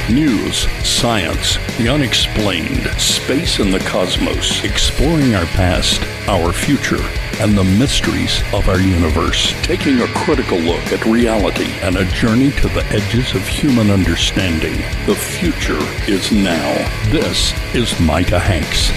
News, science, the unexplained, space and the cosmos, exploring our past, our future, and the mysteries of our universe. Taking a critical look at reality and a journey to the edges of human understanding. The future is now. This is Micah Hanks.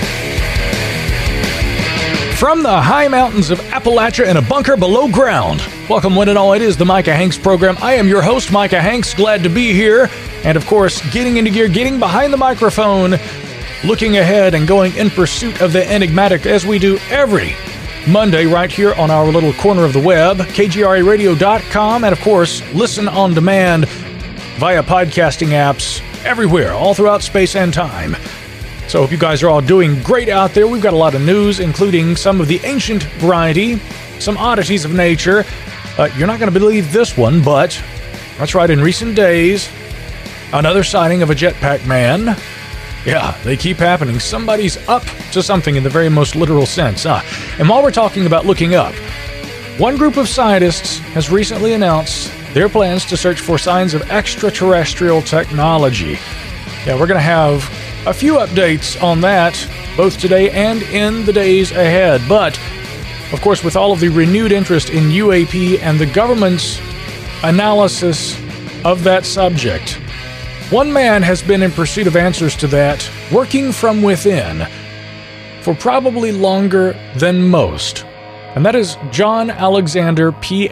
From the high mountains of Appalachia in a bunker below ground. Welcome one and all, it is the Micah Hanks program. I am your host, Micah Hanks, glad to be here. And of course, getting into gear, getting behind the microphone, looking ahead and going in pursuit of the enigmatic as we do every Monday right here on our little corner of the web, kgradio.com, and of course, listen on demand via podcasting apps everywhere, all throughout space and time. So hope you guys are all doing great out there. We've got a lot of news, including some of the ancient variety, some oddities of nature. You're not going to believe this one, but that's right, in recent days, another sighting of a jetpack man. Yeah, they keep happening. Somebody's up to something in the very most literal sense. And while we're talking about looking up, one group of scientists has recently announced their plans to search for signs of extraterrestrial technology. Yeah, we're going to have a few updates on that, both today and in the days ahead. But, of course, with all of the renewed interest in UAP and the government's analysis of that subject, one man has been in pursuit of answers to that, working from within, for probably longer than most. And that is John Alexander,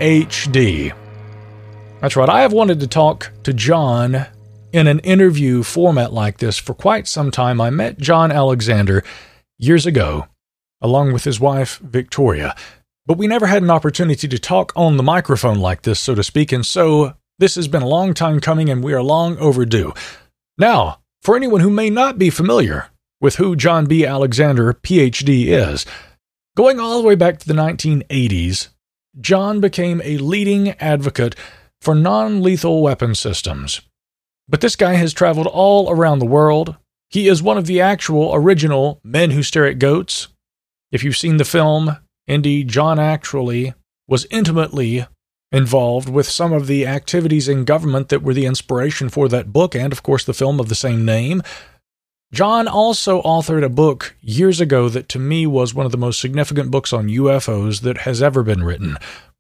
Ph.D. That's right, I have wanted to talk to John in an interview format like this for quite some time. I met John Alexander years ago, along with his wife, Victoria. But we never had an opportunity to talk on the microphone like this, so to speak, and so this has been a long time coming, and we are long overdue. Now, for anyone who may not be familiar with who John B. Alexander, Ph.D. is, going all the way back to the 1980s, John became a leading advocate for non-lethal weapon systems. But this guy has traveled all around the world. He is one of the actual original Men Who Stare at Goats. If you've seen the film, indeed, John actually was intimately involved with some of the activities in government that were the inspiration for that book and, of course, the film of the same name. John also authored a book years ago that to me was one of the most significant books on UFOs that has ever been written.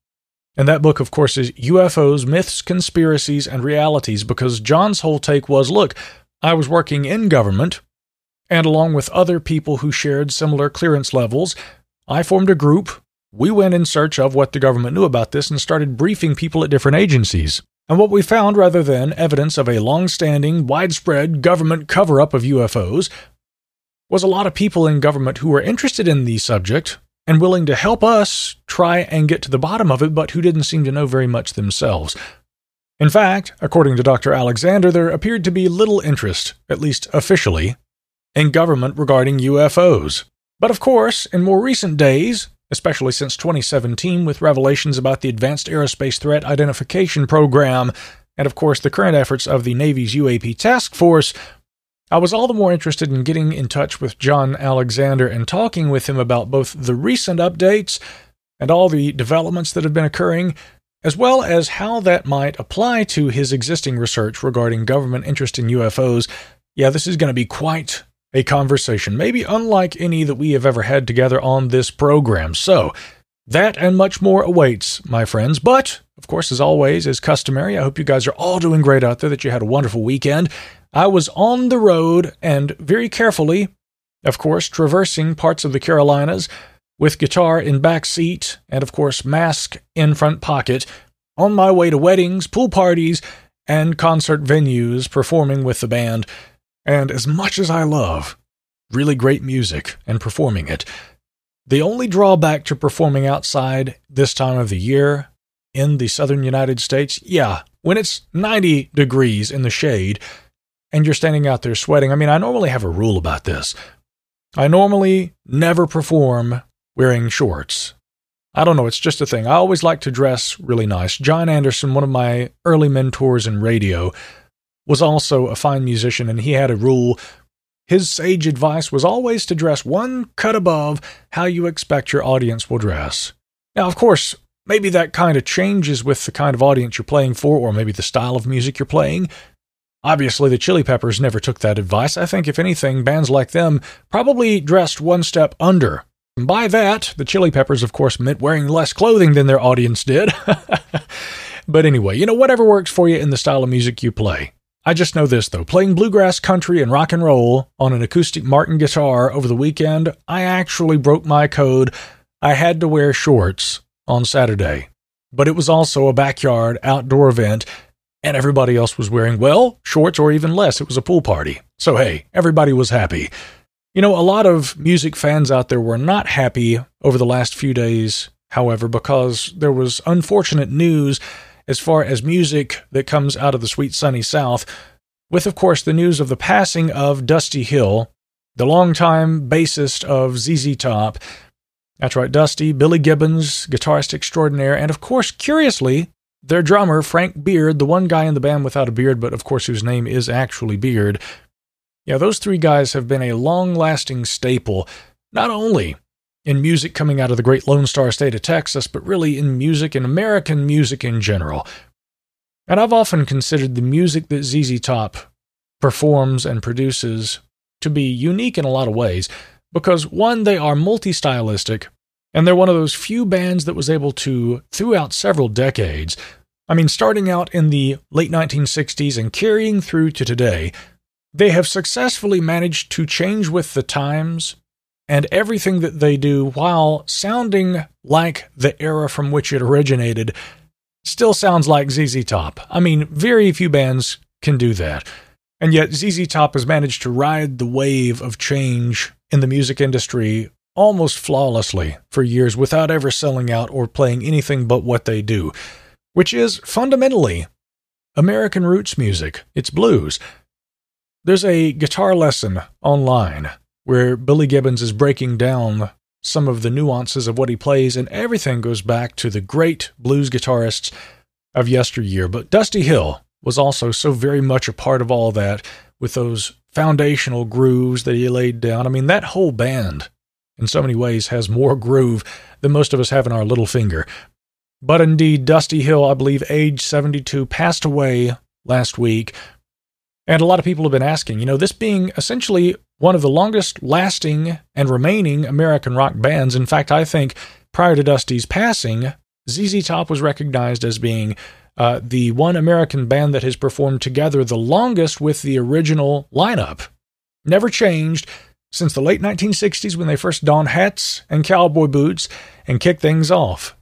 And that book, of course, is UFOs, Myths, Conspiracies, and Realities, because John's whole take was, look, I was working in government, and along with other people who shared similar clearance levels, I formed a group. We went in search of what the government knew about this and started briefing people at different agencies. And what we found, rather than evidence of a long-standing, widespread government cover-up of UFOs, was a lot of people in government who were interested in the subject and willing to help us try and get to the bottom of it, but who didn't seem to know very much themselves. In fact, according to Dr. Alexander, there appeared to be little interest, at least officially, in government regarding UFOs. But of course, in more recent days, especially since 2017 with revelations about the Advanced Aerospace Threat Identification Program, and of course the current efforts of the Navy's UAP Task Force, I was all the more interested in getting in touch with John Alexander and talking with him about both the recent updates and all the developments that have been occurring, as well as how that might apply to his existing research regarding government interest in UFOs. Yeah, this is going to be quite a conversation, maybe unlike any that we have ever had together on this program. So, that and much more awaits, my friends. But, of course, as always, as customary, I hope you guys are all doing great out there, that you had a wonderful weekend. I was on the road and very carefully, of course, traversing parts of the Carolinas with guitar in back seat and, of course, mask in front pocket, on my way to weddings, pool parties, and concert venues performing with the band. And as much as I love really great music and performing it, the only drawback to performing outside this time of the year in the southern United States, when it's 90 degrees in the shade and you're standing out there sweating, I normally have a rule about this. I normally never perform wearing shorts. I don't know, it's just a thing. I always like to dress really nice. John Anderson, one of my early mentors in radio, was also a fine musician, and he had a rule. His sage advice was always to dress one cut above how you expect your audience will dress. Now, of course, maybe that kind of changes with the kind of audience you're playing for, or maybe the style of music you're playing. Obviously, the Chili Peppers never took that advice. I think, if anything, bands like them probably dressed one step under. And by that, the Chili Peppers, of course, meant wearing less clothing than their audience did. But anyway, whatever works for you in the style of music you play. I just know this, though. Playing bluegrass, country, and rock and roll on an acoustic Martin guitar over the weekend, I actually broke my code. I had to wear shorts on Saturday. But it was also a backyard outdoor event, and everybody else was wearing, well, shorts or even less. It was a pool party. So hey, everybody was happy. A lot of music fans out there were not happy over the last few days, however, because there was unfortunate news as far as music that comes out of the sweet sunny South, with, of course, the news of the passing of Dusty Hill, the longtime bassist of ZZ Top. That's right, Dusty, Billy Gibbons, guitarist extraordinaire, and of course, curiously, their drummer, Frank Beard, the one guy in the band without a beard, but of course whose name is actually Beard. Yeah, those three guys have been a long-lasting staple, not only in music coming out of the great Lone Star State of Texas, but really in music and American music in general. And I've often considered the music that ZZ Top performs and produces to be unique in a lot of ways, because one, they are multi-stylistic, and they're one of those few bands that was able to, throughout several decades, starting out in the late 1960s and carrying through to today, they have successfully managed to change with the times and everything that they do while sounding like the era from which it originated still sounds like ZZ Top. Very few bands can do that. And yet ZZ Top has managed to ride the wave of change in the music industry almost flawlessly for years without ever selling out or playing anything but what they do, which is fundamentally American roots music. It's blues. There's a guitar lesson online where Billy Gibbons is breaking down some of the nuances of what he plays, and everything goes back to the great blues guitarists of yesteryear. But Dusty Hill was also so very much a part of all that, with those foundational grooves that he laid down. That whole band, in so many ways, has more groove than most of us have in our little finger. But indeed, Dusty Hill, I believe, age 72, passed away last week. And a lot of people have been asking, this being essentially one of the longest lasting and remaining American rock bands. In fact, I think prior to Dusty's passing, ZZ Top was recognized as being the one American band that has performed together the longest with the original lineup. Never changed since the late 1960s when they first donned hats and cowboy boots and kicked things off.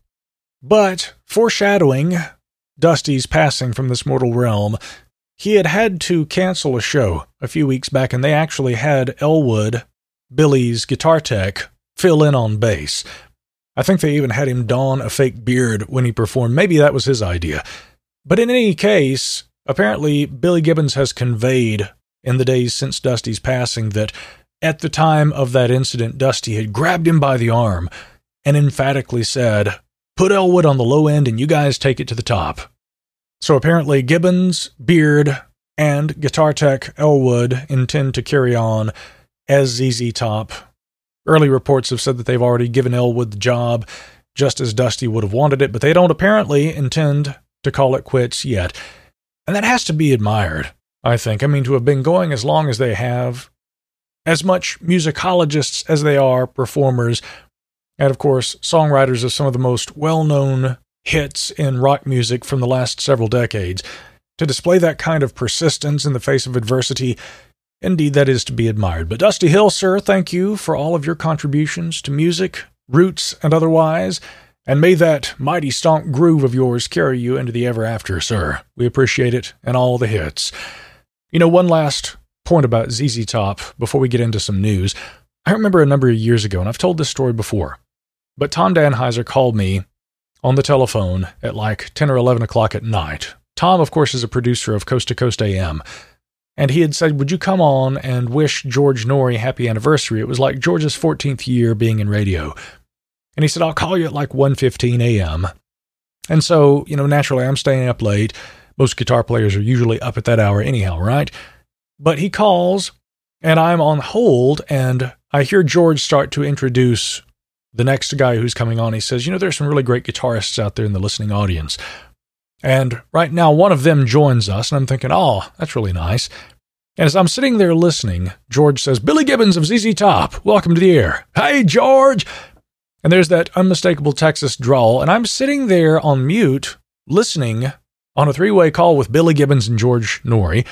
But foreshadowing Dusty's passing from this mortal realm, he had to cancel a show a few weeks back, and they actually had Elwood, Billy's guitar tech, fill in on bass. I think they even had him don a fake beard when he performed. Maybe that was his idea. But in any case, apparently Billy Gibbons has conveyed in the days since Dusty's passing that at the time of that incident, Dusty had grabbed him by the arm and emphatically said, "Put Elwood on the low end and you guys take it to the top." So apparently Gibbons, Beard, and guitar tech Elwood intend to carry on as ZZ Top. Early reports have said that they've already given Elwood the job, just as Dusty would have wanted it, but they don't apparently intend to call it quits yet. And that has to be admired, I think. To have been going as long as they have, as much musicologists as they are performers, and of course, songwriters of some of the most well-known hits in rock music from the last several decades, to display that kind of persistence in the face of adversity, indeed that is to be admired. But Dusty Hill, sir, thank you for all of your contributions to music, roots, and otherwise, and may that mighty stomp groove of yours carry you into the ever after, sir. We appreciate it, and all the hits. One last point about ZZ Top before we get into some news. I remember a number of years ago, and I've told this story before, but Tom Danheiser called me on the telephone at like 10 or 11 o'clock at night. Tom, of course, is a producer of Coast to Coast AM, and he had said, would you come on and wish George Norrie happy anniversary? It was like George's 14th year being in radio. And he said, I'll call you at like 1:15 a.m. And so, naturally, I'm staying up late. Most guitar players are usually up at that hour anyhow, right? But he calls, and I'm on hold, and I hear George start to introduce the next guy who's coming on. He says, there's some really great guitarists out there in the listening audience. And right now, one of them joins us, and I'm thinking, oh, that's really nice. And as I'm sitting there listening, George says, Billy Gibbons of ZZ Top, welcome to the air. Hey, George! And there's that unmistakable Texas drawl, and I'm sitting there on mute, listening on a three-way call with Billy Gibbons and George Noory,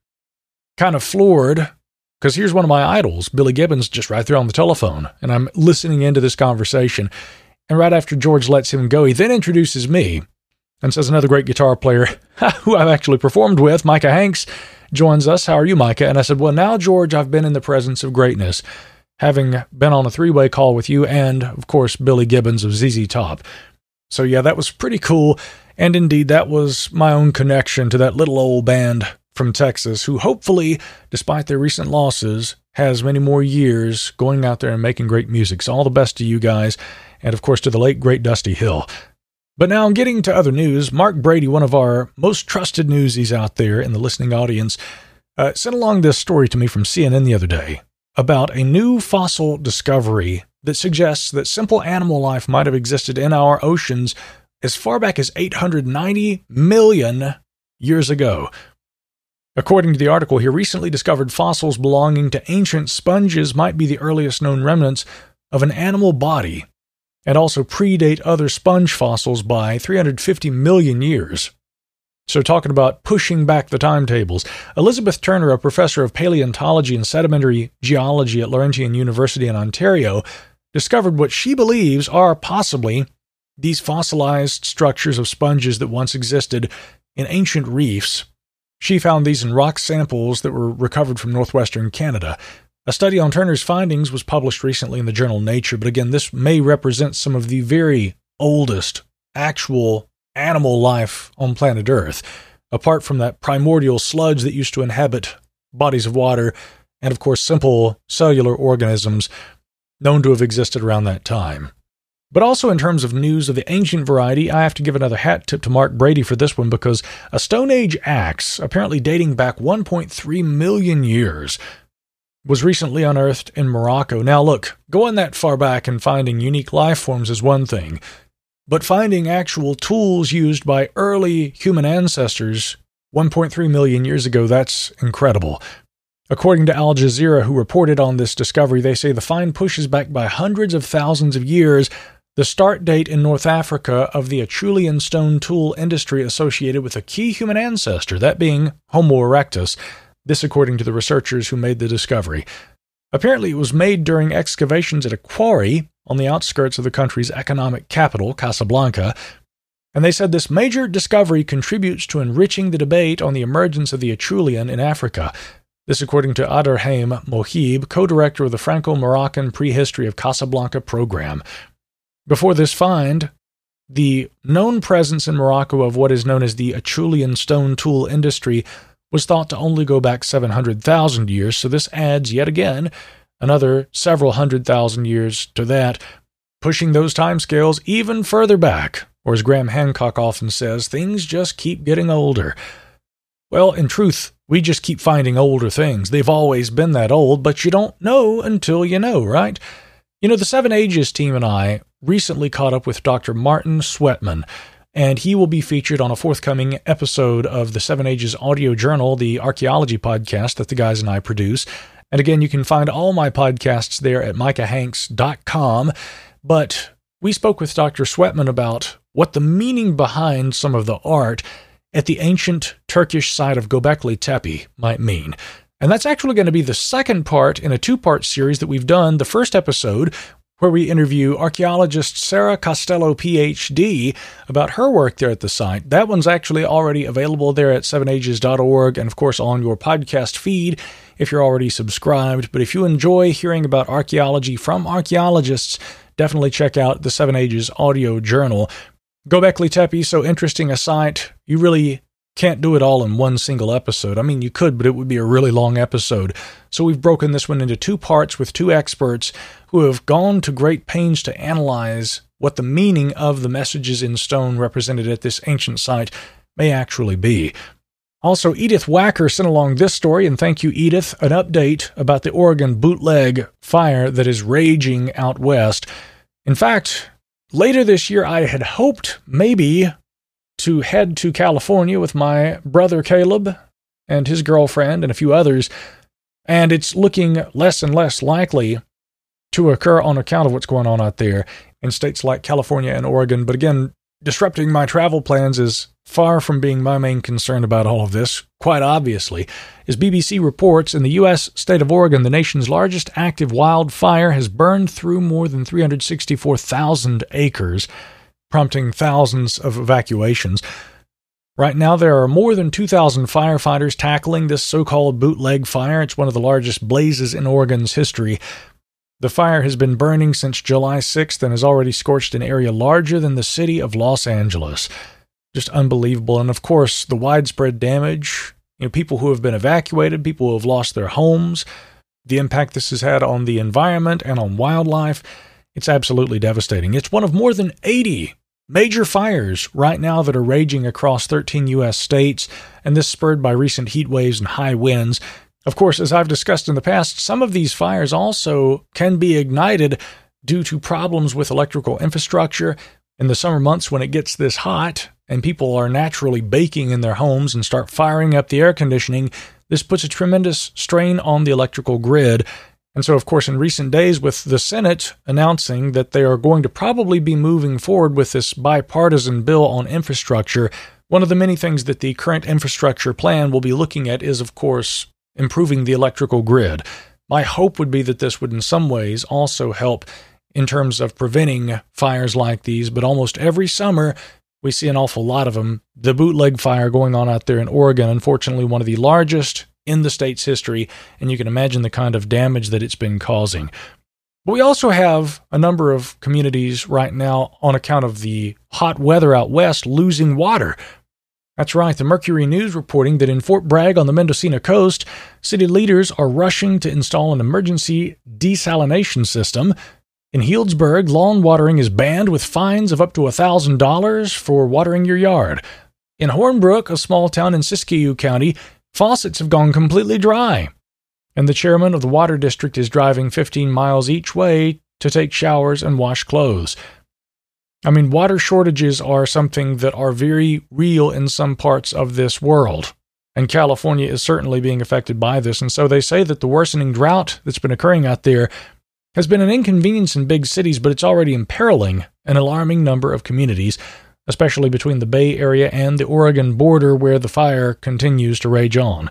kind of floored, because here's one of my idols, Billy Gibbons, just right there on the telephone, and I'm listening into this conversation. And right after George lets him go, he then introduces me and says another great guitar player who I've actually performed with, Micah Hanks, joins us. How are you, Micah? And I said, well, now, George, I've been in the presence of greatness, having been on a three-way call with you and, of course, Billy Gibbons of ZZ Top. So, yeah, that was pretty cool. And indeed, that was my own connection to that little old band from Texas who hopefully, despite their recent losses, has many more years going out there and making great music. So all the best to you guys, and of course to the late, great Dusty Hill. But now getting to other news, Mark Brady, one of our most trusted newsies out there in the listening audience, sent along this story to me from CNN the other day about a new fossil discovery that suggests that simple animal life might have existed in our oceans as far back as 890 million years ago. According to the article here, recently discovered fossils belonging to ancient sponges might be the earliest known remnants of an animal body and also predate other sponge fossils by 350 million years. So talking about pushing back the timetables, Elizabeth Turner, a professor of paleontology and sedimentary geology at Laurentian University in Ontario, discovered what she believes are possibly these fossilized structures of sponges that once existed in ancient reefs. She found these in rock samples that were recovered from northwestern Canada. A study on Turner's findings was published recently in the journal Nature, but again, this may represent some of the very oldest actual animal life on planet Earth, apart from that primordial sludge that used to inhabit bodies of water, and of course simple cellular organisms known to have existed around that time. But also in terms of news of the ancient variety, I have to give another hat tip to Mark Brady for this one, because a Stone Age axe, apparently dating back 1.3 million years, was recently unearthed in Morocco. Now look, going that far back and finding unique life forms is one thing, but finding actual tools used by early human ancestors 1.3 million years ago, that's incredible. According to Al Jazeera, who reported on this discovery, they say the find pushes back by hundreds of thousands of years the start date in North Africa of the Acheulean stone tool industry associated with a key human ancestor, that being Homo erectus. This according to the researchers who made the discovery. Apparently it was made during excavations at a quarry on the outskirts of the country's economic capital, Casablanca, and they said this major discovery contributes to enriching the debate on the emergence of the Acheulean in Africa. This according to Aderhaim Mohib, co-director of the Franco-Moroccan Prehistory of Casablanca program. Before this find, the known presence in Morocco of what is known as the Acheulean stone tool industry was thought to only go back 700,000 years, so this adds, yet again, another several 100,000 years to that, pushing those timescales even further back. Or as Graham Hancock often says, things just keep getting older. Well, in truth, we just keep finding older things. They've always been that old, but you don't know until you know, right? You know, the Seven Ages team and I recently caught up with Dr. Martin Sweatman, and he will be featured on a forthcoming episode of the Seven Ages Audio Journal, the archaeology podcast that the guys and I produce. And again, you can find all my podcasts there at micahhanks.com. But we spoke with Dr. Sweatman about what the meaning behind some of the art at the ancient Turkish site of Göbekli Tepe might mean. And that's actually going to be the second part in a two-part series that we've done. The first episode, where we interview archaeologist Sarah Costello, Ph.D., about her work there at the site. That one's actually already available there at sevenages.org and, of course, on your podcast feed if you're already subscribed. But if you enjoy hearing about archaeology from archaeologists, definitely check out the Seven Ages Audio Journal. Göbekli Tepe, so interesting a site, you really can't do it all in one single episode. I mean, you could, but it would be a really long episode. So we've broken this one into two parts with two experts who have gone to great pains to analyze what the meaning of the messages in stone represented at this ancient site may actually be. Also, Edith Wacker sent along this story, and thank you, Edith, an update about the Oregon bootleg fire that is raging out west. In fact, later this year, I had hoped maybe to head to California with my brother Caleb and his girlfriend and a few others, and it's looking less and less likely to occur on account of what's going on out there in states like California and Oregon. But again, disrupting my travel plans is far from being my main concern about all of this, quite obviously. As BBC reports, in the U.S. state of Oregon, the nation's largest active wildfire has burned through more than 364,000 acres, prompting thousands of evacuations. Right now, there are more than 2,000 firefighters tackling this so-called bootleg fire. It's one of the largest blazes in Oregon's history. The fire has been burning since July 6th and has already scorched an area larger than the city of Los Angeles. Just unbelievable. And of course, the widespread damage, people who have been evacuated, people who have lost their homes, the impact this has had on the environment and on wildlife, it's absolutely devastating. It's one of more than 80 major fires right now that are raging across 13 U.S. states, and this spurred by recent heat waves and high winds. Of course, as I've discussed in the past, some of these fires also can be ignited due to problems with electrical infrastructure. In the summer months when it gets this hot and people are naturally baking in their homes and start firing up the air conditioning, this puts a tremendous strain on the electrical grid. And so, of course, in recent days, with the Senate announcing that they are going to probably be moving forward with this bipartisan bill on infrastructure, one of the many things that the current infrastructure plan will be looking at is, of course, improving the electrical grid. My hope would be that this would in some ways also help in terms of preventing fires like these, but almost every summer we see an awful lot of them. The bootleg fire going on out there in Oregon, unfortunately one of the largest in the state's history, and you can imagine the kind of damage that it's been causing. But we also have a number of communities right now, on account of the hot weather out west, losing water. That's right, the Mercury News reporting that in Fort Bragg on the Mendocino coast, city leaders are rushing to install an emergency desalination system. In Healdsburg, lawn watering is banned with fines of up to $1,000 for watering your yard. In Hornbrook, a small town in Siskiyou County, faucets have gone completely dry. And the chairman of the water district is driving 15 miles each way to take showers and wash clothes. I mean, water shortages are something that are very real in some parts of this world, and California is certainly being affected by this, and so they say that the worsening drought that's been occurring out there has been an inconvenience in big cities, but it's already imperiling an alarming number of communities, especially between the Bay Area and the Oregon border where the fire continues to rage on.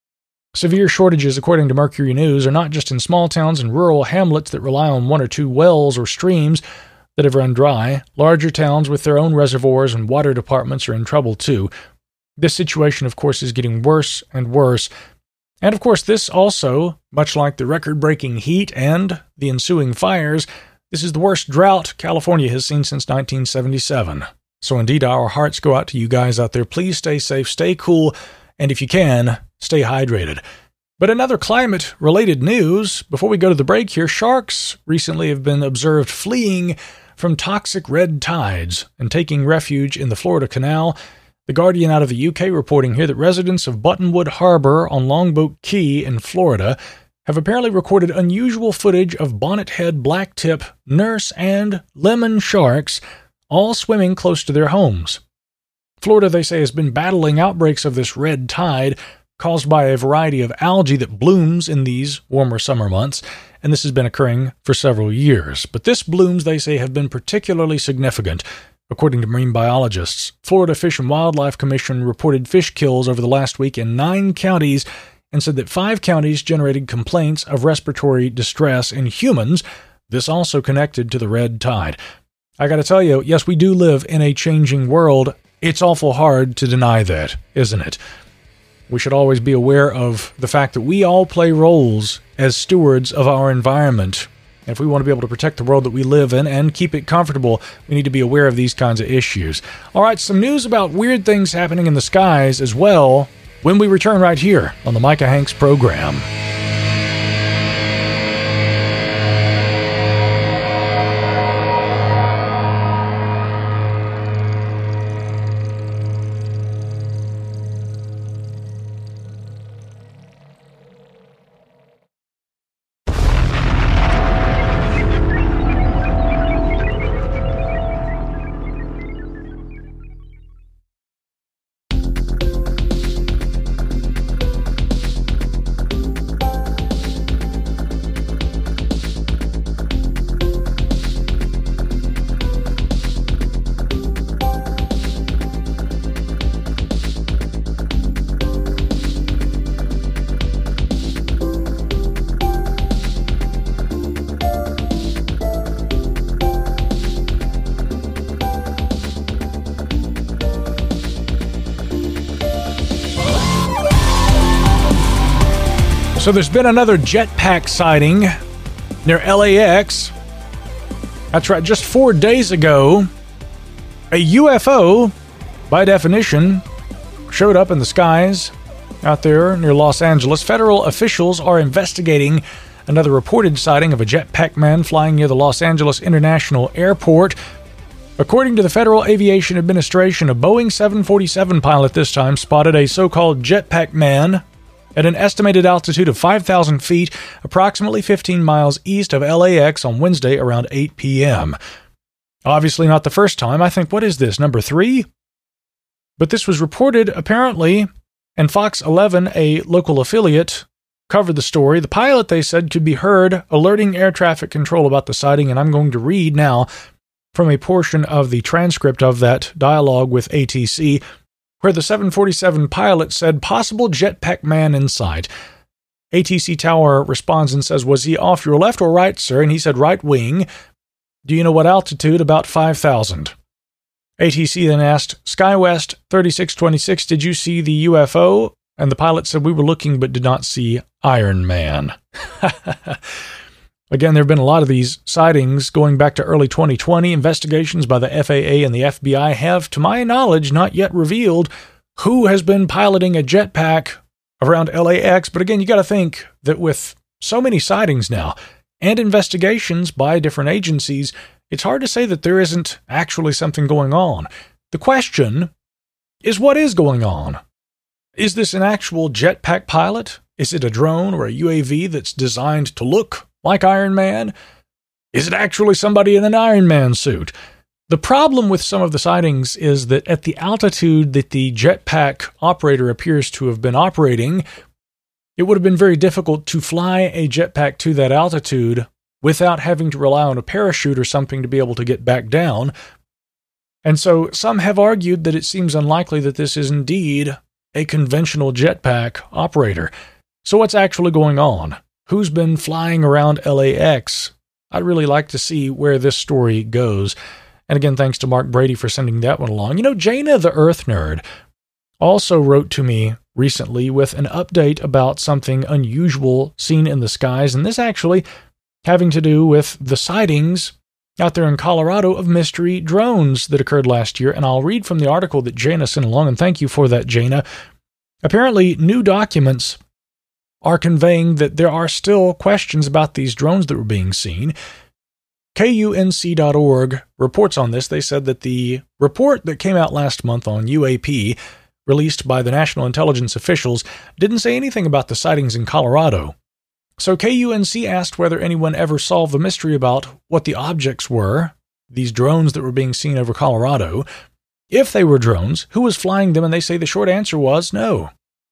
Severe shortages, according to Mercury News, are not just in small towns and rural hamlets that rely on one or two wells or streams that have run dry. Larger towns with their own reservoirs and water departments are in trouble too. This situation, of course, is getting worse and worse. And of course, this also, much like the record-breaking heat and the ensuing fires, this is the worst drought California has seen since 1977. So indeed, our hearts go out to you guys out there. Please stay safe, stay cool, and if you can, stay hydrated. But in other climate-related news, before we go to the break here, sharks recently have been observed fleeing from toxic red tides and taking refuge in the Florida Canal. The Guardian out of the UK reporting here that residents of Buttonwood Harbor on Longboat Key in Florida have apparently recorded unusual footage of bonnethead blacktip, nurse, and lemon sharks all swimming close to their homes. Florida, they say, has been battling outbreaks of this red tide caused by a variety of algae that blooms in these warmer summer months, and this has been occurring for several years. But this blooms, they say, have been particularly significant. According to marine biologists, Florida Fish and Wildlife Commission reported fish kills over the last week in 9 counties and said that 5 counties generated complaints of respiratory distress in humans. This also connected to the red tide. I gotta tell you, yes, we do live in a changing world. It's awful hard to deny that, isn't it? We should always be aware of the fact that we all play roles as stewards of our environment. And if we want to be able to protect the world that we live in and keep it comfortable, we need to be aware of these kinds of issues. All right, some news about weird things happening in the skies as well when we return right here on the Micah Hanks program. So there's been another jetpack sighting near LAX. That's right, just 4 days ago, a UFO, by definition, showed up in the skies out there near Los Angeles. Federal officials are investigating another reported sighting of a jetpack man flying near the Los Angeles International Airport. According to the Federal Aviation Administration, a Boeing 747 pilot this time spotted a so-called jetpack man at an estimated altitude of 5,000 feet, approximately 15 miles east of LAX on Wednesday around 8 p.m. Obviously not the first time. I think, what is this, number 3? But this was reported, apparently, and Fox 11, a local affiliate, covered the story. The pilot, they said, could be heard alerting air traffic control about the sighting, and I'm going to read now from a portion of the transcript of that dialogue with ATC, where the 747 pilot said, "Possible jetpack man in sight." ATC Tower responds and says, "Was he off your left or right, sir?" And he said, "Right wing." "Do you know what altitude?" "About 5,000. ATC then asked, "SkyWest 3626, did you see the UFO?" And the pilot said, "We were looking but did not see Iron Man." Again, there have been a lot of these sightings going back to early 2020. Investigations by the FAA and the FBI have, to my knowledge, not yet revealed who has been piloting a jetpack around LAX. But again, you got to think that with so many sightings now and investigations by different agencies, it's hard to say that there isn't actually something going on. The question is, what is going on? Is this an actual jetpack pilot? Is it a drone or a UAV that's designed to look like Iron Man? Is it actually somebody in an Iron Man suit? The problem with some of the sightings is that at the altitude that the jetpack operator appears to have been operating, it would have been very difficult to fly a jetpack to that altitude without having to rely on a parachute or something to be able to get back down. And so some have argued that it seems unlikely that this is indeed a conventional jetpack operator. So what's actually going on? Who's been flying around LAX? I'd really like to see where this story goes. And again, thanks to Mark Brady for sending that one along. You know, Jaina the Earth Nerd also wrote to me recently with an update about something unusual seen in the skies, and this actually having to do with the sightings out there in Colorado of mystery drones that occurred last year. And I'll read from the article that Jaina sent along, and thank you for that, Jaina. Apparently, new documents are conveying that there are still questions about these drones that were being seen. KUNC.org reports on this. They said that the report that came out last month on UAP, released by the National Intelligence officials, didn't say anything about the sightings in Colorado. So KUNC asked whether anyone ever solved the mystery about what the objects were, these drones that were being seen over Colorado. If they were drones, who was flying them? And they say the short answer was no.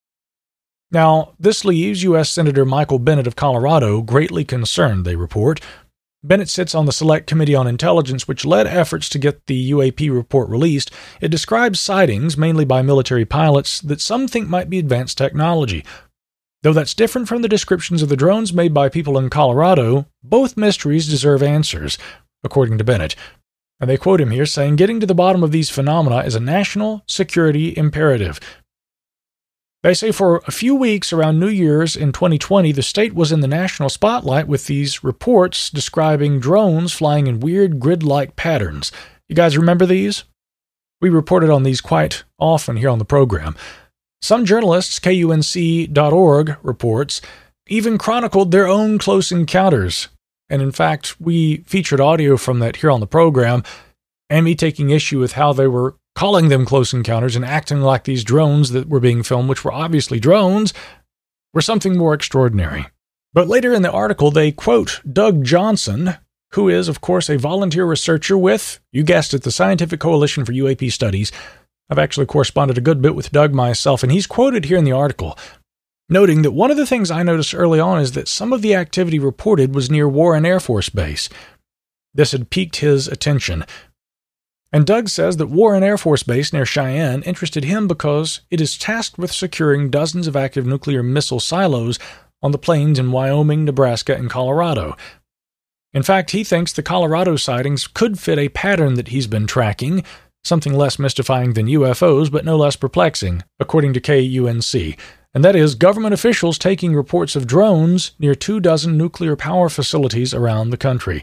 Now, this leaves U.S. Senator Michael Bennet of Colorado greatly concerned, they report. Bennet sits on the Select Committee on Intelligence, which led efforts to get the UAP report released. It describes sightings, mainly by military pilots, that some think might be advanced technology. Though that's different from the descriptions of the drones made by people in Colorado, both mysteries deserve answers, according to Bennet. And they quote him here saying, "Getting to the bottom of these phenomena is a national security imperative." They say for a few weeks around New Year's in 2020, the state was in the national spotlight with these reports describing drones flying in weird grid-like patterns. You guys remember these? We reported on these quite often here on the program. Some journalists, KUNC.org reports, even chronicled their own close encounters. And in fact, we featured audio from that here on the program, and me taking issue with how they were calling them close encounters and acting like these drones that were being filmed, which were obviously drones, were something more extraordinary. But later in the article, they quote Doug Johnson, who is, of course, a volunteer researcher with, you guessed it, the Scientific Coalition for UAP Studies. I've actually corresponded a good bit with Doug myself, and he's quoted here in the article, noting that one of the things I noticed early on is that some of the activity reported was near Warren Air Force Base. This had piqued his attention. And Doug says that Warren Air Force Base near Cheyenne interested him because it is tasked with securing dozens of active nuclear missile silos on the plains in Wyoming, Nebraska, and Colorado. In fact, he thinks the Colorado sightings could fit a pattern that he's been tracking, something less mystifying than UFOs, but no less perplexing, according to KUNC. and that is government officials taking reports of drones near 24 nuclear power facilities around the country.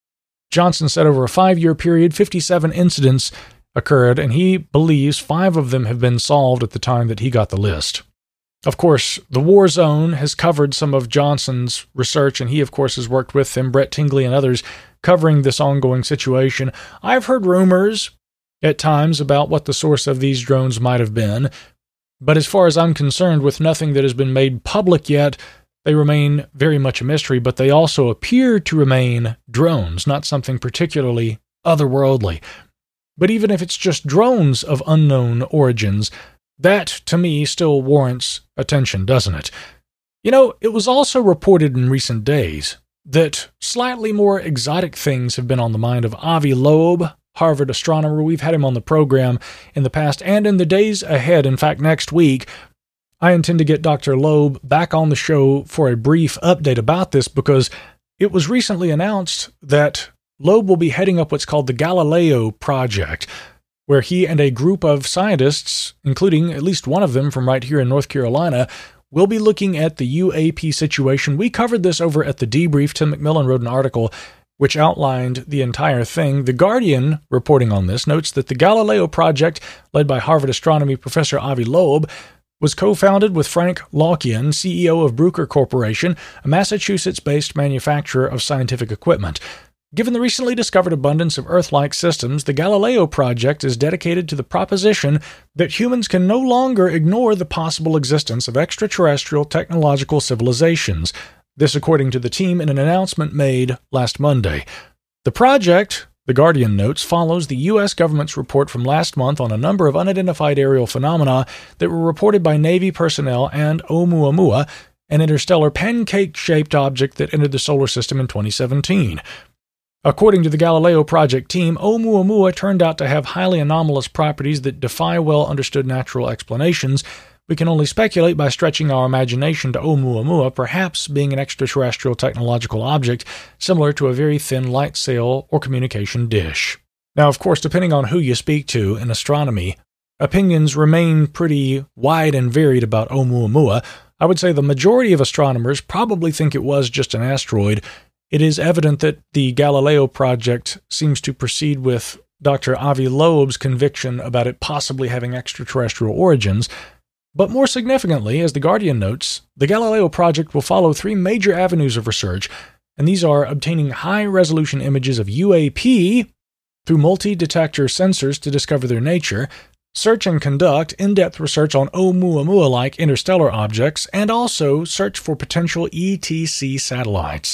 Johnson said over a 5-year period, 57 incidents occurred, and he believes 5 of them have been solved at the time that he got the list. Of course, the War Zone has covered some of Johnson's research, and he, of course, has worked with them, Brett Tingley and others, covering this ongoing situation. I've heard rumors at times about what the source of these drones might have been, but as far as I'm concerned, with nothing that has been made public yet, they remain very much a mystery, but they also appear to remain drones, not something particularly otherworldly. But even if it's just drones of unknown origins, that, to me, still warrants attention, doesn't it? You know, it was also reported in recent days that slightly more exotic things have been on the mind of Avi Loeb, Harvard astronomer. We've had him on the program in the past and in the days ahead. In fact, next week, I intend to get Dr. Loeb back on the show for a brief update about this, because it was recently announced that Loeb will be heading up what's called the Galileo Project, where he and a group of scientists, including at least one of them from right here in North Carolina, will be looking at the UAP situation. We covered this over at The Debrief. Tim McMillan wrote an article which outlined the entire thing. The Guardian, reporting on this, notes that the Galileo Project, led by Harvard astronomy professor Avi Loeb, was co-founded with Frank Laukian, CEO of Bruker Corporation, a Massachusetts-based manufacturer of scientific equipment. Given the recently discovered abundance of Earth-like systems, the Galileo Project is dedicated to the proposition that humans can no longer ignore the possible existence of extraterrestrial technological civilizations. This according to the team in an announcement made last Monday. The project, The Guardian notes, follows the U.S. government's report from last month on a number of unidentified aerial phenomena that were reported by Navy personnel and Oumuamua, an interstellar pancake-shaped object that entered the solar system in 2017. According to the Galileo Project team, Oumuamua turned out to have highly anomalous properties that defy well-understood natural explanations. We can only speculate by stretching our imagination to Oumuamua perhaps being an extraterrestrial technological object similar to a very thin light sail or communication dish. Now, of course, depending on who you speak to in astronomy, opinions remain pretty wide and varied about Oumuamua. I would say the majority of astronomers probably think it was just an asteroid. It is evident that the Galileo Project seems to proceed with Dr. Avi Loeb's conviction about it possibly having extraterrestrial origins. But more significantly, as The Guardian notes, the Galileo Project will follow 3 major avenues of research, and these are obtaining high-resolution images of UAP through multi-detector sensors to discover their nature, search and conduct in-depth research on Oumuamua-like interstellar objects, and also search for potential ETC satellites.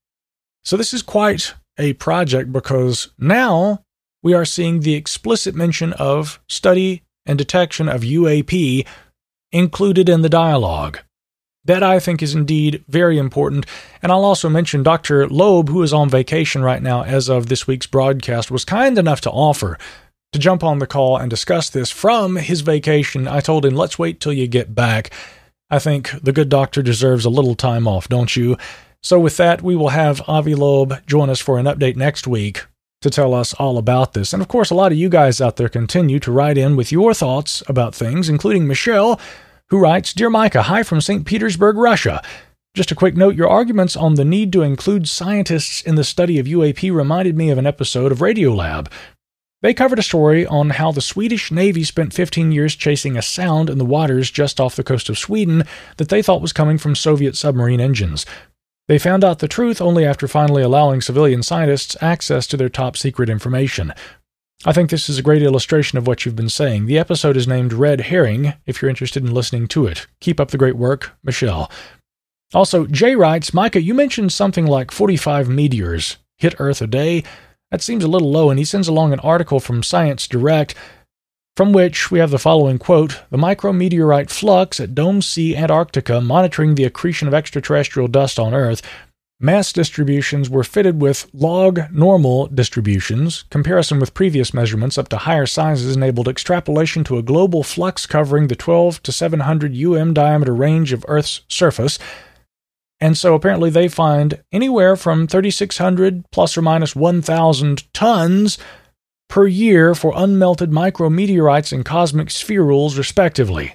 So this is quite a project, because now we are seeing the explicit mention of study and detection of UAP included in the dialogue. That, I think, is indeed very important. And I'll also mention Dr. Loeb, who is on vacation right now as of this week's broadcast, was kind enough to offer to jump on the call and discuss this from his vacation. I told him, let's wait till you get back. I think the good doctor deserves a little time off, don't you? So with that, we will have Avi Loeb join us for an update next week to tell us all about this. And of course, a lot of you guys out there continue to write in with your thoughts about things, including Michelle, who writes, Dear Micah, hi from St. Petersburg, Russia. Just a quick note, your arguments on the need to include scientists in the study of UAP reminded me of an episode of Radiolab. They covered a story on how the Swedish Navy spent 15 years chasing a sound in the waters just off the coast of Sweden that they thought was coming from Soviet submarine engines. They found out the truth only after finally allowing civilian scientists access to their top-secret information. I think this is a great illustration of what you've been saying. The episode is named Red Herring, if you're interested in listening to it. Keep up the great work, Michelle. Also, Jay writes, Micah, you mentioned something like 45 meteors hit Earth a day. That seems a little low, and he sends along an article from Science Direct, from which we have the following quote, The micrometeorite flux at Dome C, Antarctica, monitoring the accretion of extraterrestrial dust on Earth. Mass distributions were fitted with log normal distributions. Comparison with previous measurements up to higher sizes enabled extrapolation to a global flux covering the 12 to 700 diameter range of Earth's surface. And so apparently they find anywhere from 3,600 plus or minus 1,000 tons per year for unmelted micrometeorites and cosmic spherules, respectively.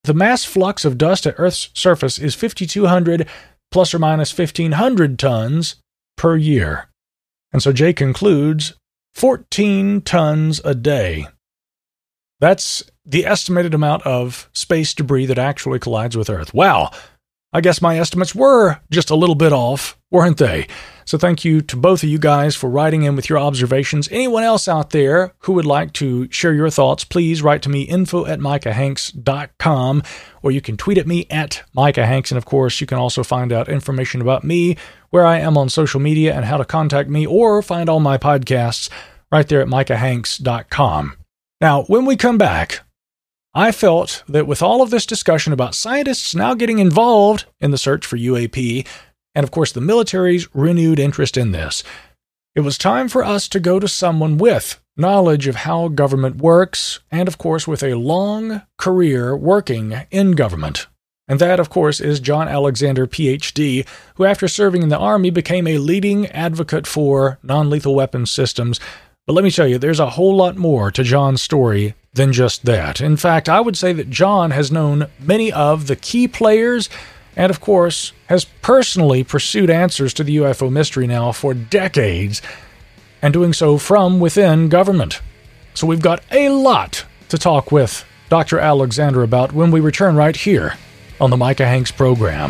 the mass flux of dust at Earth's surface is 5,200 plus or minus 1,500 tons per year. And so Jay concludes 14 tons a day. That's the estimated amount of space debris that actually collides with Earth. Wow! I guess my estimates were just a little bit off, weren't they? So thank you to both of you guys for writing in with your observations. Anyone else out there who would like to share your thoughts, please write to me, info@micahhanks.com, or you can tweet at me @MicahHanks. And of course, you can also find out information about me, where I am on social media, and how to contact me, or find all my podcasts right there at micahhanks.com. Now, when we come back, I felt that with all of this discussion about scientists now getting involved in the search for UAP, and of course the military's renewed interest in this, it was time for us to go to someone with knowledge of how government works, and of course with a long career working in government. And that, of course, is John Alexander, Ph.D., who after serving in the Army became a leading advocate for non-lethal weapons systems. But let me tell you, there's a whole lot more to John's story than just that. In fact, I would say that John has known many of the key players and, of course, has personally pursued answers to the UFO mystery now for decades, and doing so from within government. So we've got a lot to talk with Dr. Alexander about when we return right here on the Micah Hanks program.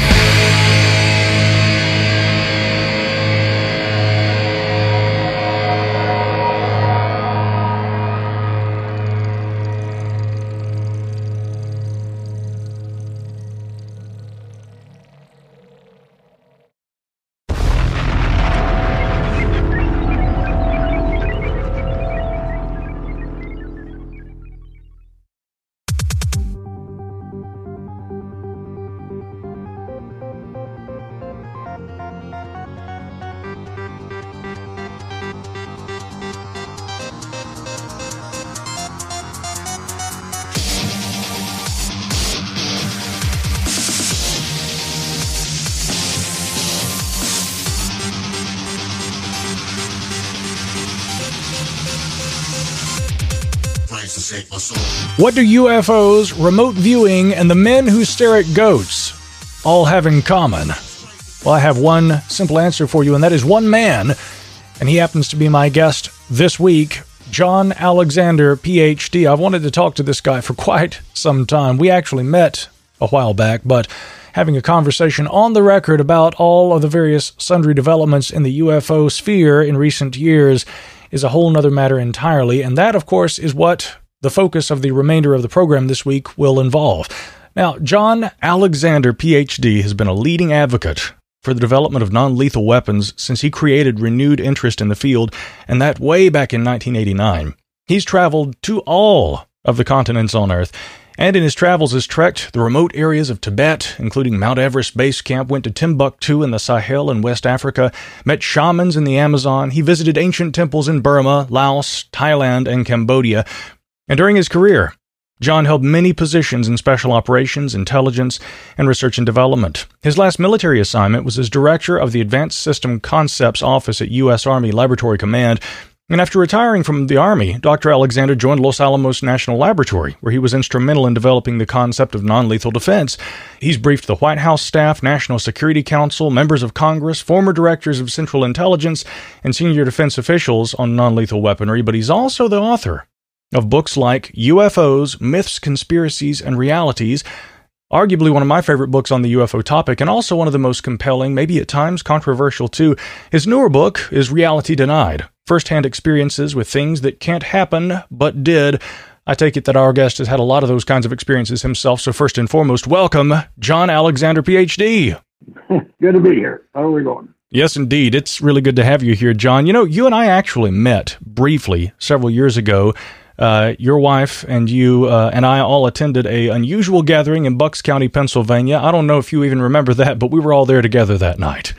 What do UFOs, remote viewing, and the men who stare at goats all have in common? Well, I have one simple answer for you, and that is one man, and he happens to be my guest this week, John Alexander, Ph.D. I've wanted to talk to this guy for quite some time. We actually met a while back, but having a conversation on the record about all of the various sundry developments in the UFO sphere in recent years is a whole nother matter entirely, and that, of course, is what the focus of the remainder of the program this week will involve. Now, John Alexander, Ph.D., has been a leading advocate for the development of non-lethal weapons since he created renewed interest in the field, and that way back in 1989. He's traveled to all of the continents on Earth, and in his travels has trekked the remote areas of Tibet, including Mount Everest Base Camp, went to Timbuktu in the Sahel in West Africa, met shamans in the Amazon. He visited ancient temples in Burma, Laos, Thailand, and Cambodia. And during his career, John held many positions in special operations, intelligence, and research and development. His last military assignment was as director of the Advanced System Concepts Office at U.S. Army Laboratory Command. And after retiring from the Army, Dr. Alexander joined Los Alamos National Laboratory, where he was instrumental in developing the concept of non-lethal defense. He's briefed the White House staff, National Security Council, members of Congress, former directors of Central Intelligence, and senior defense officials on non-lethal weaponry, but he's also the author of books like UFOs, Myths, Conspiracies, and Realities, arguably one of my favorite books on the UFO topic, and also one of the most compelling, maybe at times controversial too. His newer book is Reality Denied, First-Hand Experiences with Things That Can't Happen, But Did. I take it that our guest has had a lot of those kinds of experiences himself, so first and foremost, welcome, John Alexander, Ph.D. Good to be here. How are we going? Yes, indeed. It's really good to have you here, John. You know, you and I actually met briefly several years ago. Your wife and you and I all attended an unusual gathering in Bucks County, Pennsylvania. I don't know if you even remember that, but we were all there together that night.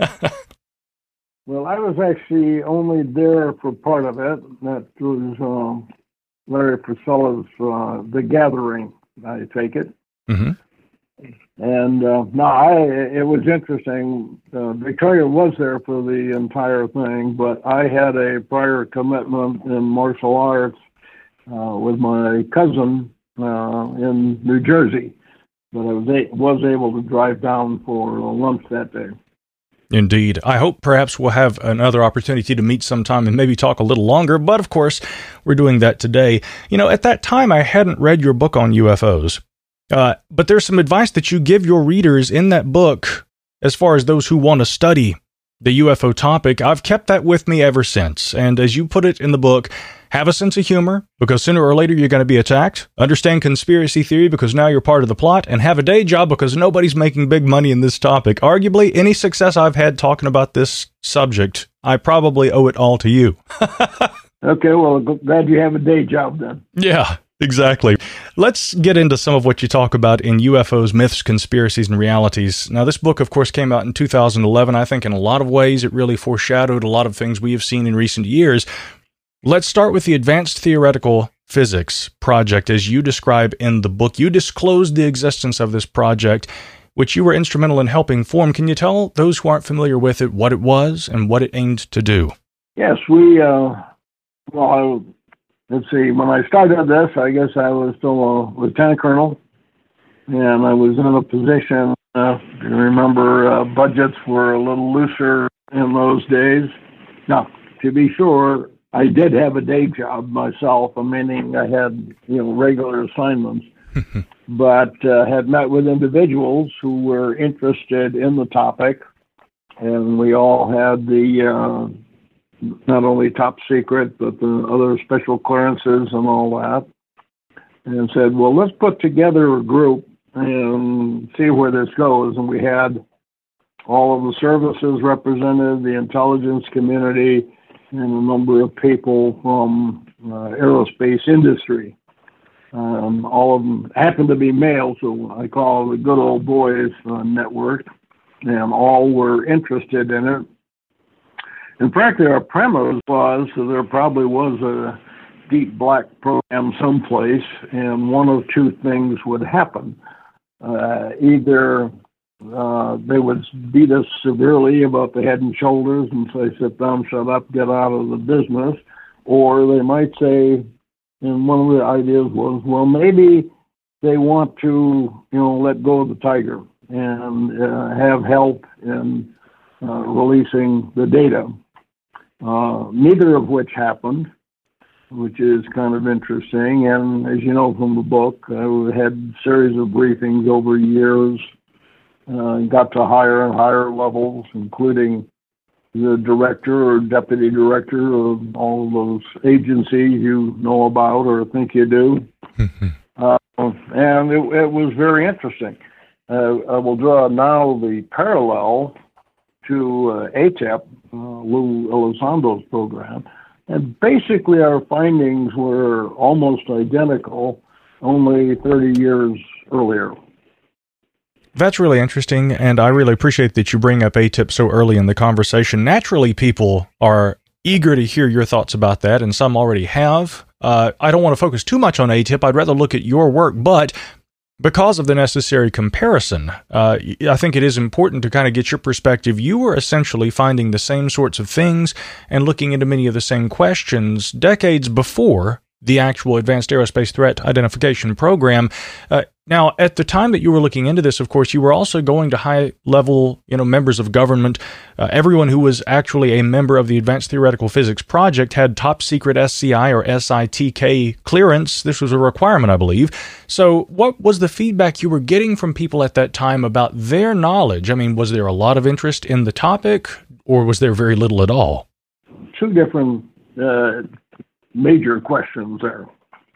Well, I was actually only there for part of it. That was Larry Priscilla's The Gathering, I take it. Mm-hmm. And it was interesting. Victoria was there for the entire thing, but I had a prior commitment in martial arts with my cousin in New Jersey, but I was able to drive down for lunch that day. Indeed. I hope perhaps we'll have another opportunity to meet sometime and maybe talk a little longer, but of course, we're doing that today. You know, at that time, I hadn't read your book on UFOs, but there's some advice that you give your readers in that book as far as those who want to study the UFO topic. I've kept that with me ever since, and as you put it in the book, have a sense of humor, because sooner or later you're going to be attacked. Understand conspiracy theory, because now you're part of the plot. And have a day job, because nobody's making big money in this topic. Arguably, any success I've had talking about this subject, I probably owe it all to you. Okay, well, glad you have a day job then. Yeah, exactly. Let's get into some of what you talk about in UFOs, Myths, Conspiracies, and Realities. Now, this book, of course, came out in 2011. I think in a lot of ways it really foreshadowed a lot of things we have seen in recent years. Let's start with the Advanced Theoretical Physics Project. As you describe in the book, you disclosed the existence of this project, which you were instrumental in helping form. Can you tell those who aren't familiar with it what it was and what it aimed to do? Yes, let's see, when I started this, I guess I was still a lieutenant colonel, and I was in a position, you remember, budgets were a little looser in those days. Now, to be sure, I did have a day job myself, meaning I had, regular assignments, but had met with individuals who were interested in the topic, and we all had the not only top secret, but the other special clearances and all that, and said, well, let's put together a group and see where this goes. And we had all of the services represented, the intelligence community, and a number of people from aerospace industry. All of them happened to be male, so I call it the Good Old Boys Network, and all were interested in it. And frankly, our premise was that there probably was a deep black program someplace, and one of two things would happen. Either they would beat us severely about the head and shoulders and say, sit down, shut up, get out of the business. Or they might say, and one of the ideas was, well, maybe they want to, let go of the tiger and have help in releasing the data. Neither of which happened, which is kind of interesting. And as you know from the book, I had a series of briefings over years, got to higher and higher levels, including the director or deputy director of all of those agencies you know about or think you do. And it was very interesting. I will draw now the parallel to ATIP, Lou Elizondo's program. And basically our findings were almost identical, only 30 years earlier. That's really interesting, and I really appreciate that you bring up ATIP so early in the conversation. Naturally, people are eager to hear your thoughts about that, and some already have. I don't want to focus too much on ATIP. I'd rather look at your work, but because of the necessary comparison, I think it is important to kind of get your perspective. You were essentially finding the same sorts of things and looking into many of the same questions decades before the actual Advanced Aerospace Threat Identification Program. Now, at the time that you were looking into this, of course, you were also going to high-level, members of government. Everyone who was actually a member of the Advanced Theoretical Physics Project had top-secret SCI or SITK clearance. This was a requirement, I believe. So what was the feedback you were getting from people at that time about their knowledge? I mean, was there a lot of interest in the topic, or was there very little at all? Two different major questions there.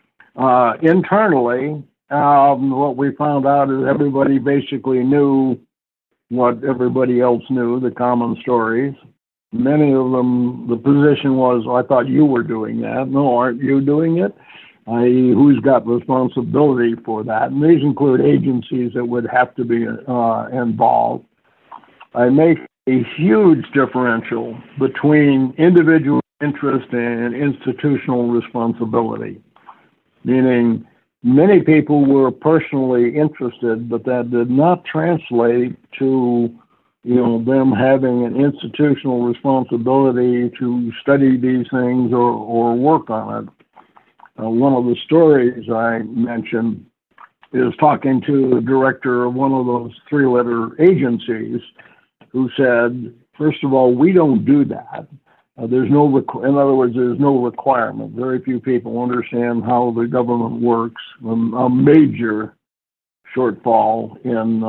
Internally, what we found out is everybody basically knew what everybody else knew, the common stories. Many of them, the position was, I thought you were doing that. No, aren't you doing it? Who's got responsibility for that? And these include agencies that would have to be involved. I make a huge differential between individual interest and institutional responsibility, meaning many people were personally interested, but that did not translate to, them having an institutional responsibility to study these things or work on it. One of the stories I mentioned is talking to the director of one of those three-letter agencies who said, first of all, we don't do that. There's no, in other words, there's no requirement. Very few people understand how the government works. A major shortfall in,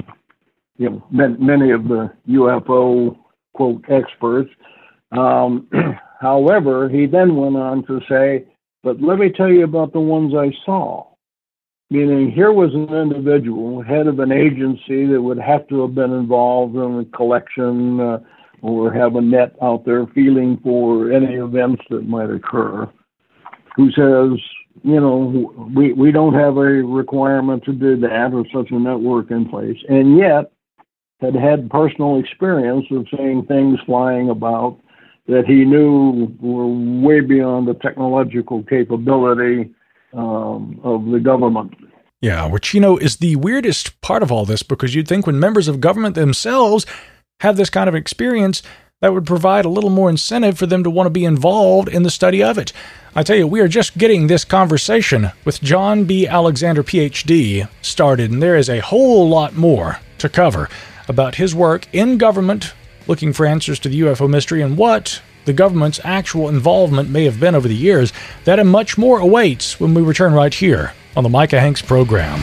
many of the UFO quote experts. However, he then went on to say, but let me tell you about the ones I saw. Meaning, here was an individual, head of an agency that would have to have been involved in a collection or have a net out there feeling for any events that might occur, who says, we don't have a requirement to do that or such a network in place, and yet had personal experience of seeing things flying about that he knew were way beyond the technological capability of the government. Yeah, which, is the weirdest part of all this, because you'd think when members of government themselves have this kind of experience, that would provide a little more incentive for them to want to be involved in the study of it. I tell you, we are just getting this conversation with John B. Alexander, Ph.D., started, and there is a whole lot more to cover about his work in government, looking for answers to the UFO mystery and what the government's actual involvement may have been over the years. That and much more awaits when we return right here on the Micah Hanks program.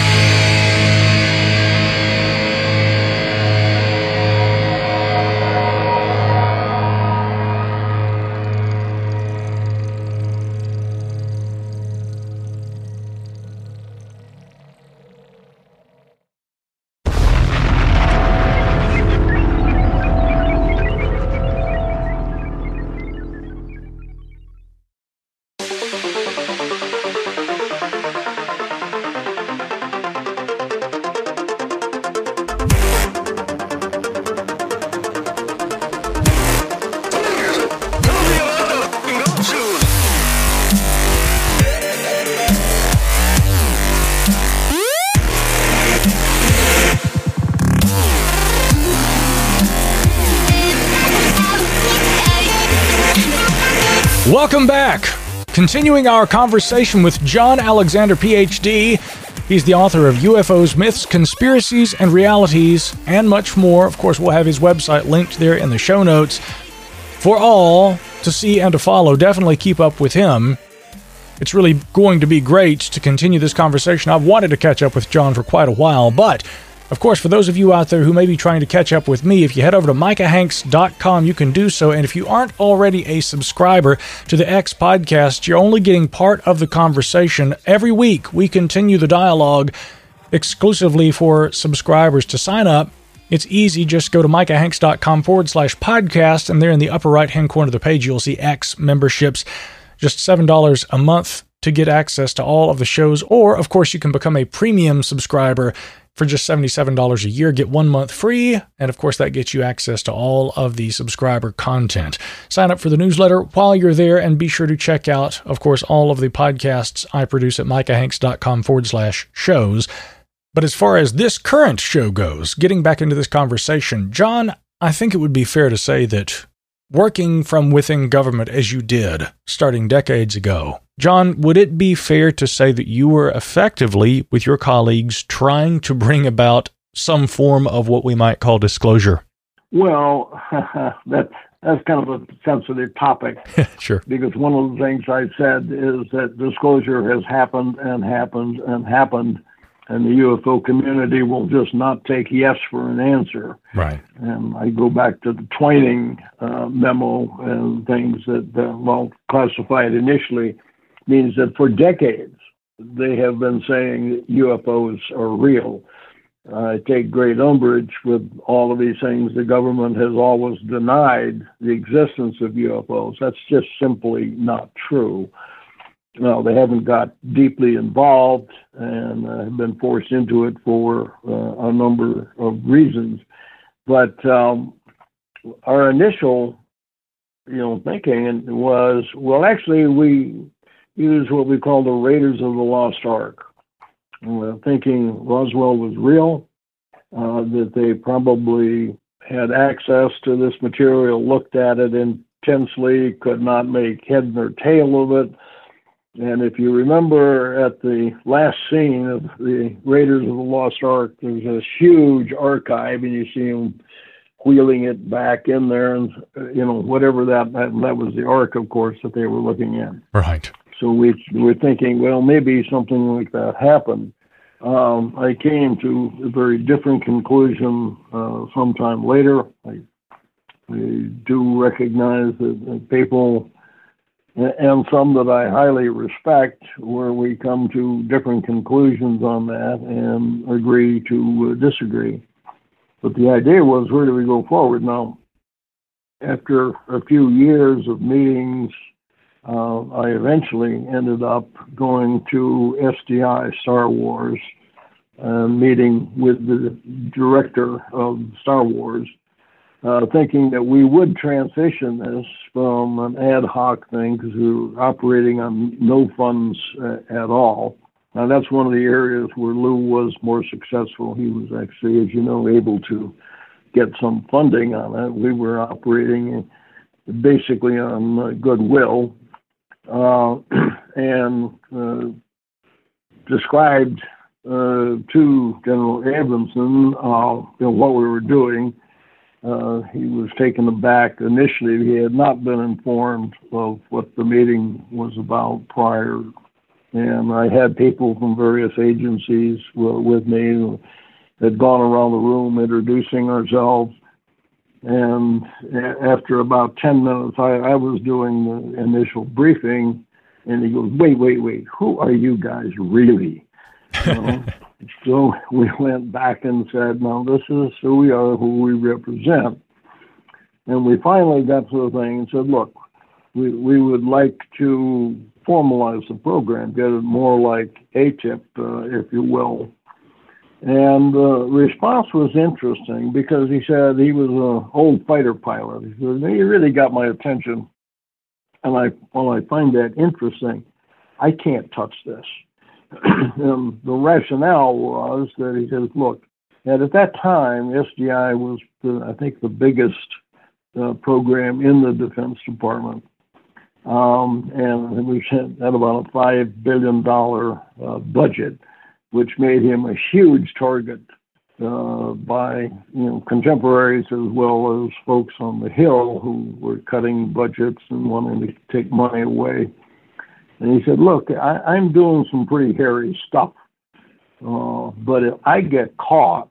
Welcome back. Continuing our conversation with John Alexander, Ph.D. He's the author of UFOs, Myths, Conspiracies, and Realities, and much more. Of course, we'll have his website linked there in the show notes for all to see and to follow. Definitely keep up with him. It's really going to be great to continue this conversation. I've wanted to catch up with John for quite a while, but of course, for those of you out there who may be trying to catch up with me, if you head over to micahhanks.com, you can do so. And if you aren't already a subscriber to the X podcast, you're only getting part of the conversation. Every week, we continue the dialogue exclusively for subscribers. To sign up, it's easy. Just go to micahhanks.com/podcast, and there in the upper right-hand corner of the page, you'll see X memberships. Just $7 a month to get access to all of the shows. Or, of course, you can become a premium subscriber for just $77 a year, get 1 month free, and of course that gets you access to all of the subscriber content. Sign up for the newsletter while you're there, and be sure to check out, of course, all of the podcasts I produce at micahhanks.com/shows. But as far as this current show goes, getting back into this conversation, John, I think it would be fair to say that working from within government as you did, starting decades ago, John, would it be fair to say that you were effectively, with your colleagues, trying to bring about some form of what we might call disclosure? Well, that's kind of a sensitive topic. Sure. Because one of the things I said is that disclosure has happened and happened and happened, and the UFO community will just not take yes for an answer. Right. And I go back to the Twining memo and things that, classified initially, means that for decades they have been saying that UFOs are real. I take great umbrage with all of these things. The government has always denied the existence of UFOs. That's just simply not true. No, they haven't got deeply involved and have been forced into it for a number of reasons. But our initial, thinking was, well, actually, we use what we call the Raiders of the Lost Ark. Thinking Roswell was real, that they probably had access to this material, looked at it intensely, could not make head nor tail of it, And if you remember at the last scene of the Raiders of the Lost Ark, there's a huge archive, and you see them wheeling it back in there, and whatever that was the Ark, of course, that they were looking at. Right. So we were thinking, well, maybe something like that happened. I came to a very different conclusion sometime later. I do recognize that people, and some that I highly respect, where we come to different conclusions on that and agree to disagree. But the idea was, where do we go forward? Now, after a few years of meetings, I eventually ended up going to SDI Star Wars, meeting with the director of Star Wars, thinking that we would transition this from an ad hoc thing, because we were operating on no funds at all. Now, that's one of the areas where Lou was more successful. He was actually, as you know, able to get some funding on it. We were operating basically on goodwill, and described to General Abramson what we were doing. He was taken aback initially. He had not been informed of what the meeting was about prior. And I had people from various agencies with me who had gone around the room introducing ourselves. And after about 10 minutes, I was doing the initial briefing, and he goes, wait, who are you guys really? So we went back and said, no, this is who we are, who we represent. And we finally got to the thing and said, look, we would like to formalize the program, get it more like ATIP, if you will. And the response was interesting, because he said he was an old fighter pilot. He said, you really got my attention. And while I find that interesting, I can't touch this. And the rationale was that he says, look, and at that time, SDI was, I think, the biggest program in the Defense Department. And we had about a $5 billion budget, which made him a huge target by contemporaries as well as folks on the Hill who were cutting budgets and wanting to take money away. And he said, look, I'm doing some pretty hairy stuff, but if I get caught,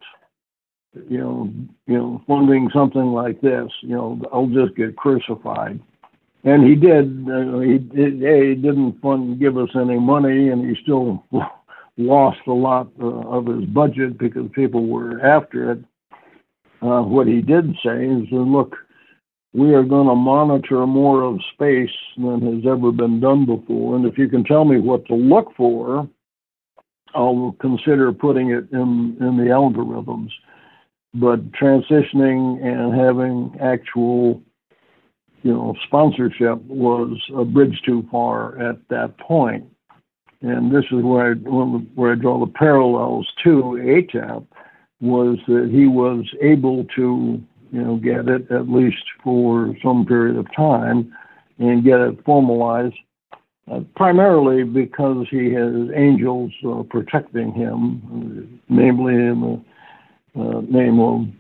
funding something like this, I'll just get crucified. And he did. He didn't give us any money, and he still lost a lot of his budget because people were after it. What he did say is, look, we are going to monitor more of space than has ever been done before. And if you can tell me what to look for, I'll consider putting it in the algorithms. But transitioning and having actual sponsorship was a bridge too far at that point. And this is where I draw the parallels to ATAP, was that he was able to, get it at least for some period of time and get it formalized, primarily because he has angels protecting him, namely in the name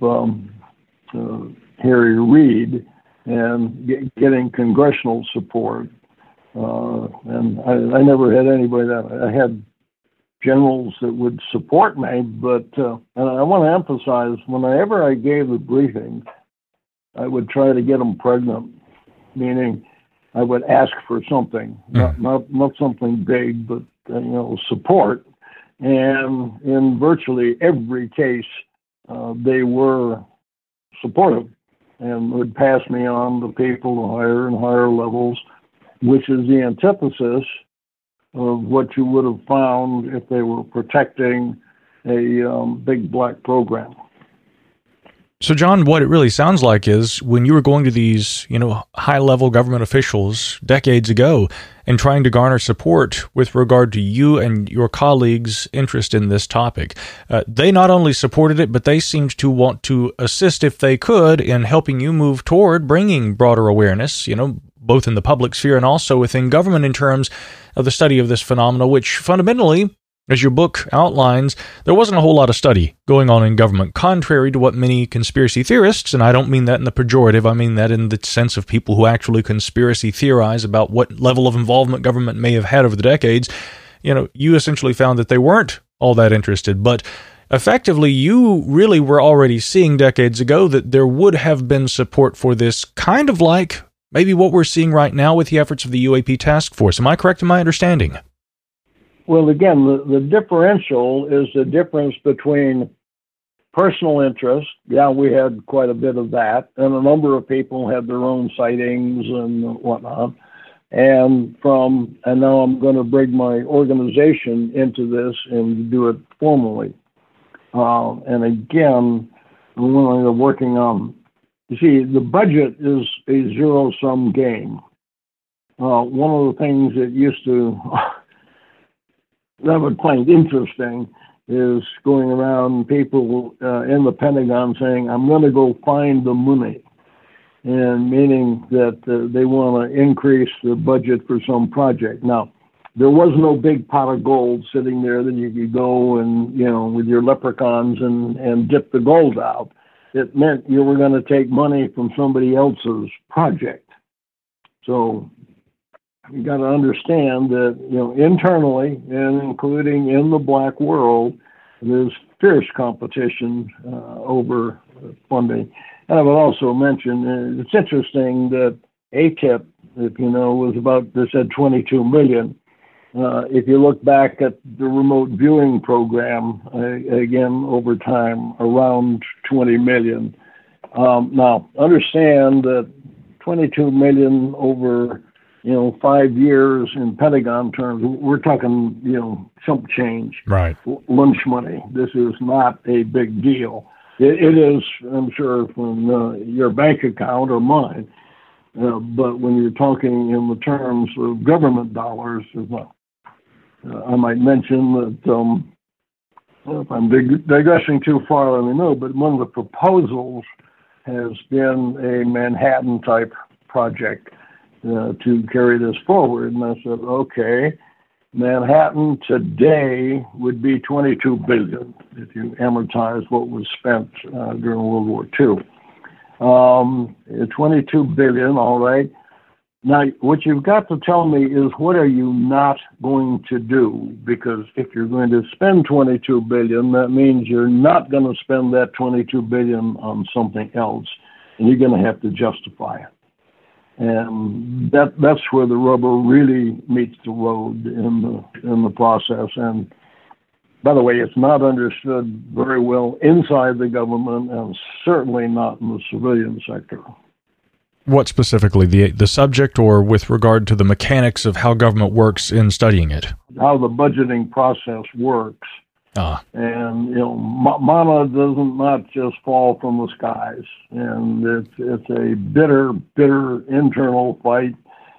of Harry Reid, and getting congressional support. And I never had anybody that I had generals that would support me, but and I want to emphasize, whenever I gave the briefing, I would try to get them pregnant, meaning I would ask for something, not something big, but support. And in virtually every case, they were supportive and would pass me on to people to higher and higher levels, which is the antithesis of what you would have found if they were protecting a big black program. So, John, what it really sounds like is when you were going to these, high-level government officials decades ago and trying to garner support with regard to you and your colleagues' interest in this topic, they not only supported it, but they seemed to want to assist, if they could, in helping you move toward bringing broader awareness, both in the public sphere and also within government, in terms of the study of this phenomena, which fundamentally, as your book outlines, there wasn't a whole lot of study going on in government, contrary to what many conspiracy theorists, and I don't mean that in the pejorative, I mean that in the sense of people who actually conspiracy theorize about what level of involvement government may have had over the decades. You essentially found that they weren't all that interested, but effectively, you really were already seeing decades ago that there would have been support for this, kind of like maybe what we're seeing right now with the efforts of the UAP task force. Am I correct in my understanding? Well, again, the differential is the difference between personal interest. Yeah, we had quite a bit of that, and a number of people had their own sightings and whatnot. And now I'm going to bring my organization into this and do it formally. And again, we're working on, you see, the budget is a zero-sum game. One of the things that used to, that I would find interesting is going around people in the Pentagon saying, I'm going to go find the money. And meaning that they want to increase the budget for some project. Now, there was no big pot of gold sitting there that you could go and, with your leprechauns and dip the gold out. It meant you were going to take money from somebody else's project. So you got to understand that, internally and including in the black world, there's fierce competition over funding. And I would also mention, it's interesting that ATIP, if was about, they said 22 million. If you look back at the remote viewing program, again, over time, around 20 million. Now, understand that 22 million over, 5 years in Pentagon terms, we're talking, chump change. Right. Lunch money. This is not a big deal. It is, I'm sure, from your bank account or mine. But when you're talking in the terms of government dollars, I might mention that if I'm digressing too far, let me know, but one of the proposals has been a Manhattan-type project to carry this forward. And I said, okay, Manhattan today would be $22 billion if you amortize what was spent during World War II. $22 billion, all right. Now, what you've got to tell me is what are you not going to do? Because if you're going to spend $22 billion, that means you're not going to spend that $22 billion on something else, and you're going to have to justify it. And that's where the rubber really meets the road in the process. And by the way, it's not understood very well inside the government, and certainly not in the civilian sector. What specifically, the subject, or with regard to the mechanics of how government works in studying it? How the budgeting process works. And, mana doesn't not just fall from the skies. And it's a bitter internal fight,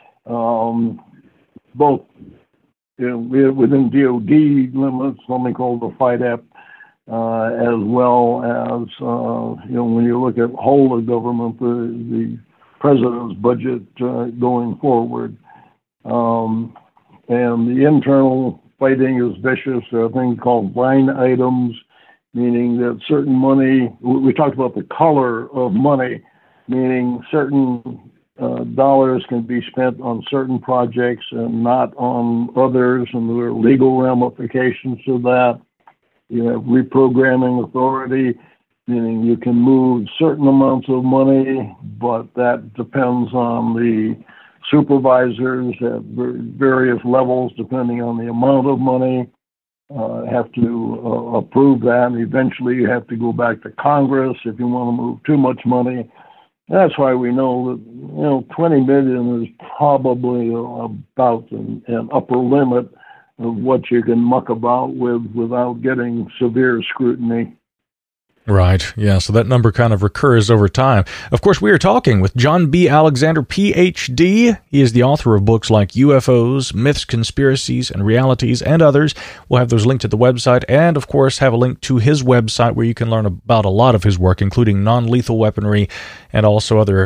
both within DOD limits, something called the FIDEP, as well as, when you look at whole of government, the president's budget going forward. And the internal fighting is vicious. There are things called line items, meaning that certain money, we talked about the color of money, meaning certain dollars can be spent on certain projects and not on others, and there are legal ramifications to that. You have reprogramming authority, meaning you can move certain amounts of money, but that depends on the supervisors at various levels, depending on the amount of money, have to approve that. And eventually you have to go back to Congress if you want to move too much money. That's why we know that, 20 million is probably about an upper limit of what you can muck about with without getting severe scrutiny. Right. Yeah. So that number kind of recurs over time. Of course, we are talking with John B. Alexander, Ph.D. He is the author of books like UFOs, Myths, Conspiracies, and Realities, and others. We'll have those linked at the website, and of course have a link to his website where you can learn about a lot of his work, including non-lethal weaponry and also other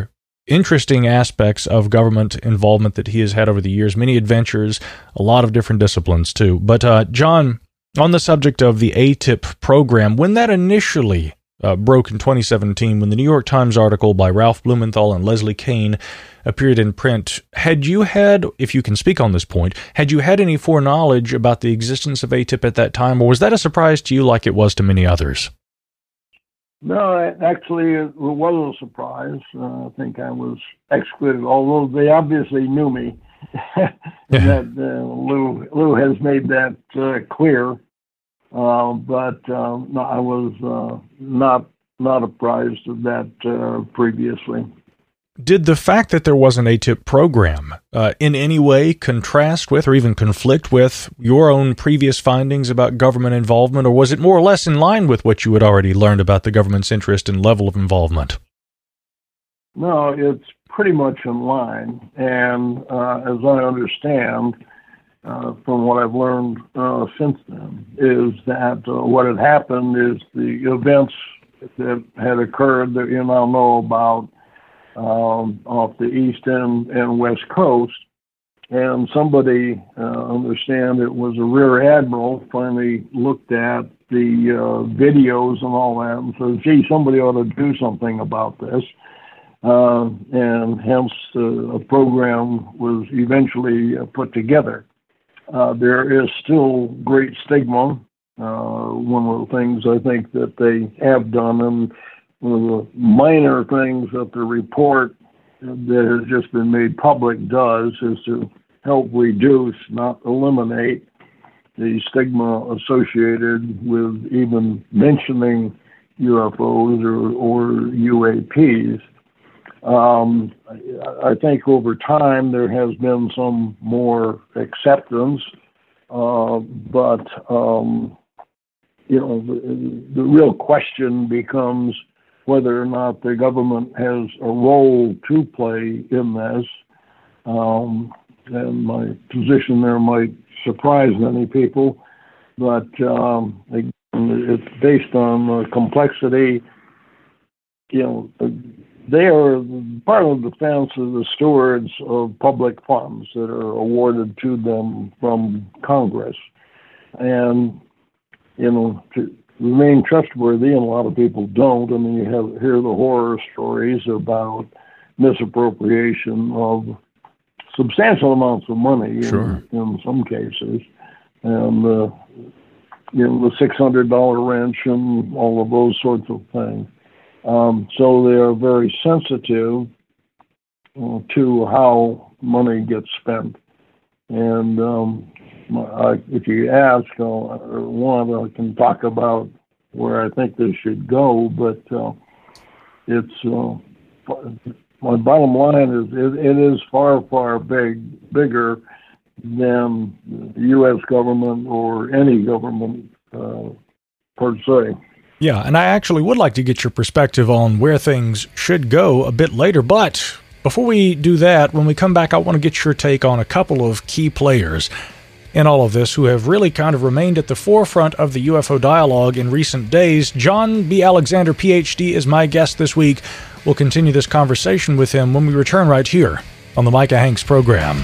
interesting aspects of government involvement that he has had over the years, many adventures, a lot of different disciplines too. But John, on the subject of the ATIP program, when that initially broke in 2017, when the New York Times article by Ralph Blumenthal and Leslie Kean appeared in print, had you had, if you can speak on this point, had you had any foreknowledge about the existence of ATIP at that time, or was that a surprise to you like it was to many others? No, actually, it was a surprise. I think I was excluded, although they obviously knew me. That Lou has made that clear. But no, I was not apprised of that previously. Did the fact that there was an ATIP program in any way contrast with or even conflict with your own previous findings about government involvement, or was it more or less in line with what you had already learned about the government's interest and level of involvement? No, it's pretty much in line. And as I understand, from what I've learned since then, is that what had happened is the events that had occurred that you now know about off the east and west coast, and somebody, understand it was a rear admiral, finally looked at the videos and all that and said, gee, somebody ought to do something about this. And hence a program was eventually put together. There is still great stigma. One of the things I think that they have done, and one of the minor things that the report that has just been made public does, is to help reduce, not eliminate, the stigma associated with even mentioning UFOs or UAPs. I think over time there has been some more acceptance, but the real question becomes whether or not the government has a role to play in this. And my position there might surprise many people, but again, it's based on complexity. They are part of the defense of the stewards of public funds that are awarded to them from Congress. And, to remain trustworthy, and a lot of people don't. I mean, you hear the horror stories about misappropriation of substantial amounts of money in some cases. And, the $600 wrench and all of those sorts of things. So they are very sensitive to how money gets spent. And if you ask, I can talk about where I think this should go, but it's my bottom line is it is far, far bigger than the U.S. government or any government per se. Yeah, and I actually would like to get your perspective on where things should go a bit later, but before we do that, when we come back, I want to get your take on a couple of key players in all of this who have really kind of remained at the forefront of the UFO dialogue in recent days. John B. Alexander, Ph.D., is my guest this week. We'll continue this conversation with him when we return right here on the Micah Hanks Program.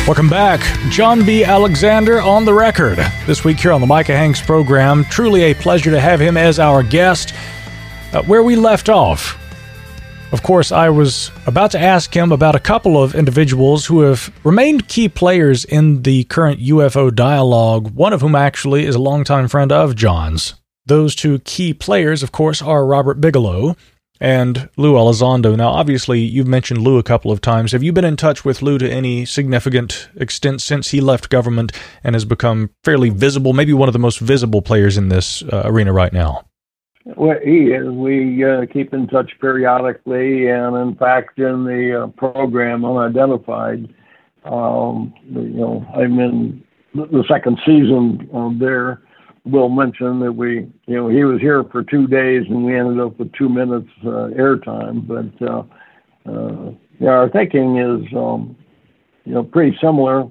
Welcome back. John B. Alexander on the record. This week here on the Micah Hanks program. Truly a pleasure to have him as our guest. Where we left off, of course, I was about to ask him about a couple of individuals who have remained key players in the current UFO dialogue, one of whom actually is a longtime friend of John's. Those two key players, of course, are Robert Bigelow and Lou Elizondo. Now, obviously, you've mentioned Lou a couple of times. Have you been in touch with Lou to any significant extent since he left government and has become fairly visible, maybe one of the most visible players in this arena right now? Well, he is. We keep in touch periodically, and in fact, in the program Unidentified, I'm in the second season there. Will mention that he was here for 2 days, and we ended up with 2 minutes airtime. But our thinking is, pretty similar.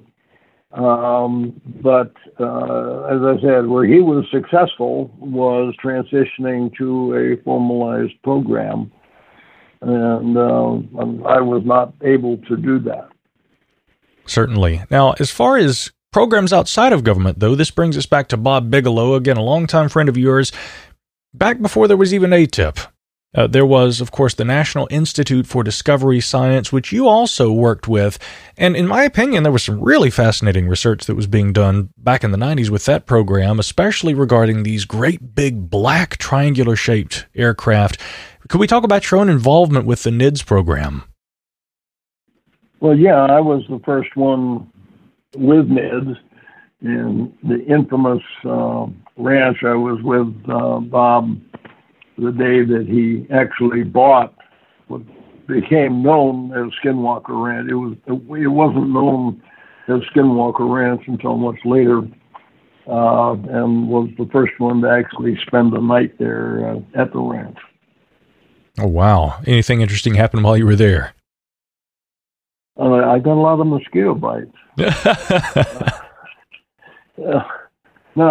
But as I said, where he was successful was transitioning to a formalized program, and I was not able to do that. Certainly. Now, as far as programs outside of government, though, this brings us back to Bob Bigelow, again, a longtime friend of yours. Back before there was even ATIP, there was, of course, the National Institute for Discovery Science, which you also worked with. And in my opinion, there was some really fascinating research that was being done back in the 90s with that program, especially regarding these great big black triangular-shaped aircraft. Could we talk about your own involvement with the NIDS program? Well, yeah, I was the first one with NIDS in the infamous ranch. I was with Bob the day that he actually bought what became known as Skinwalker Ranch. It wasn't known as Skinwalker Ranch until much later, and was the first one to actually spend the night there at the ranch. Oh, wow. Anything interesting happened while you were there? I got a lot of mosquito bites. No,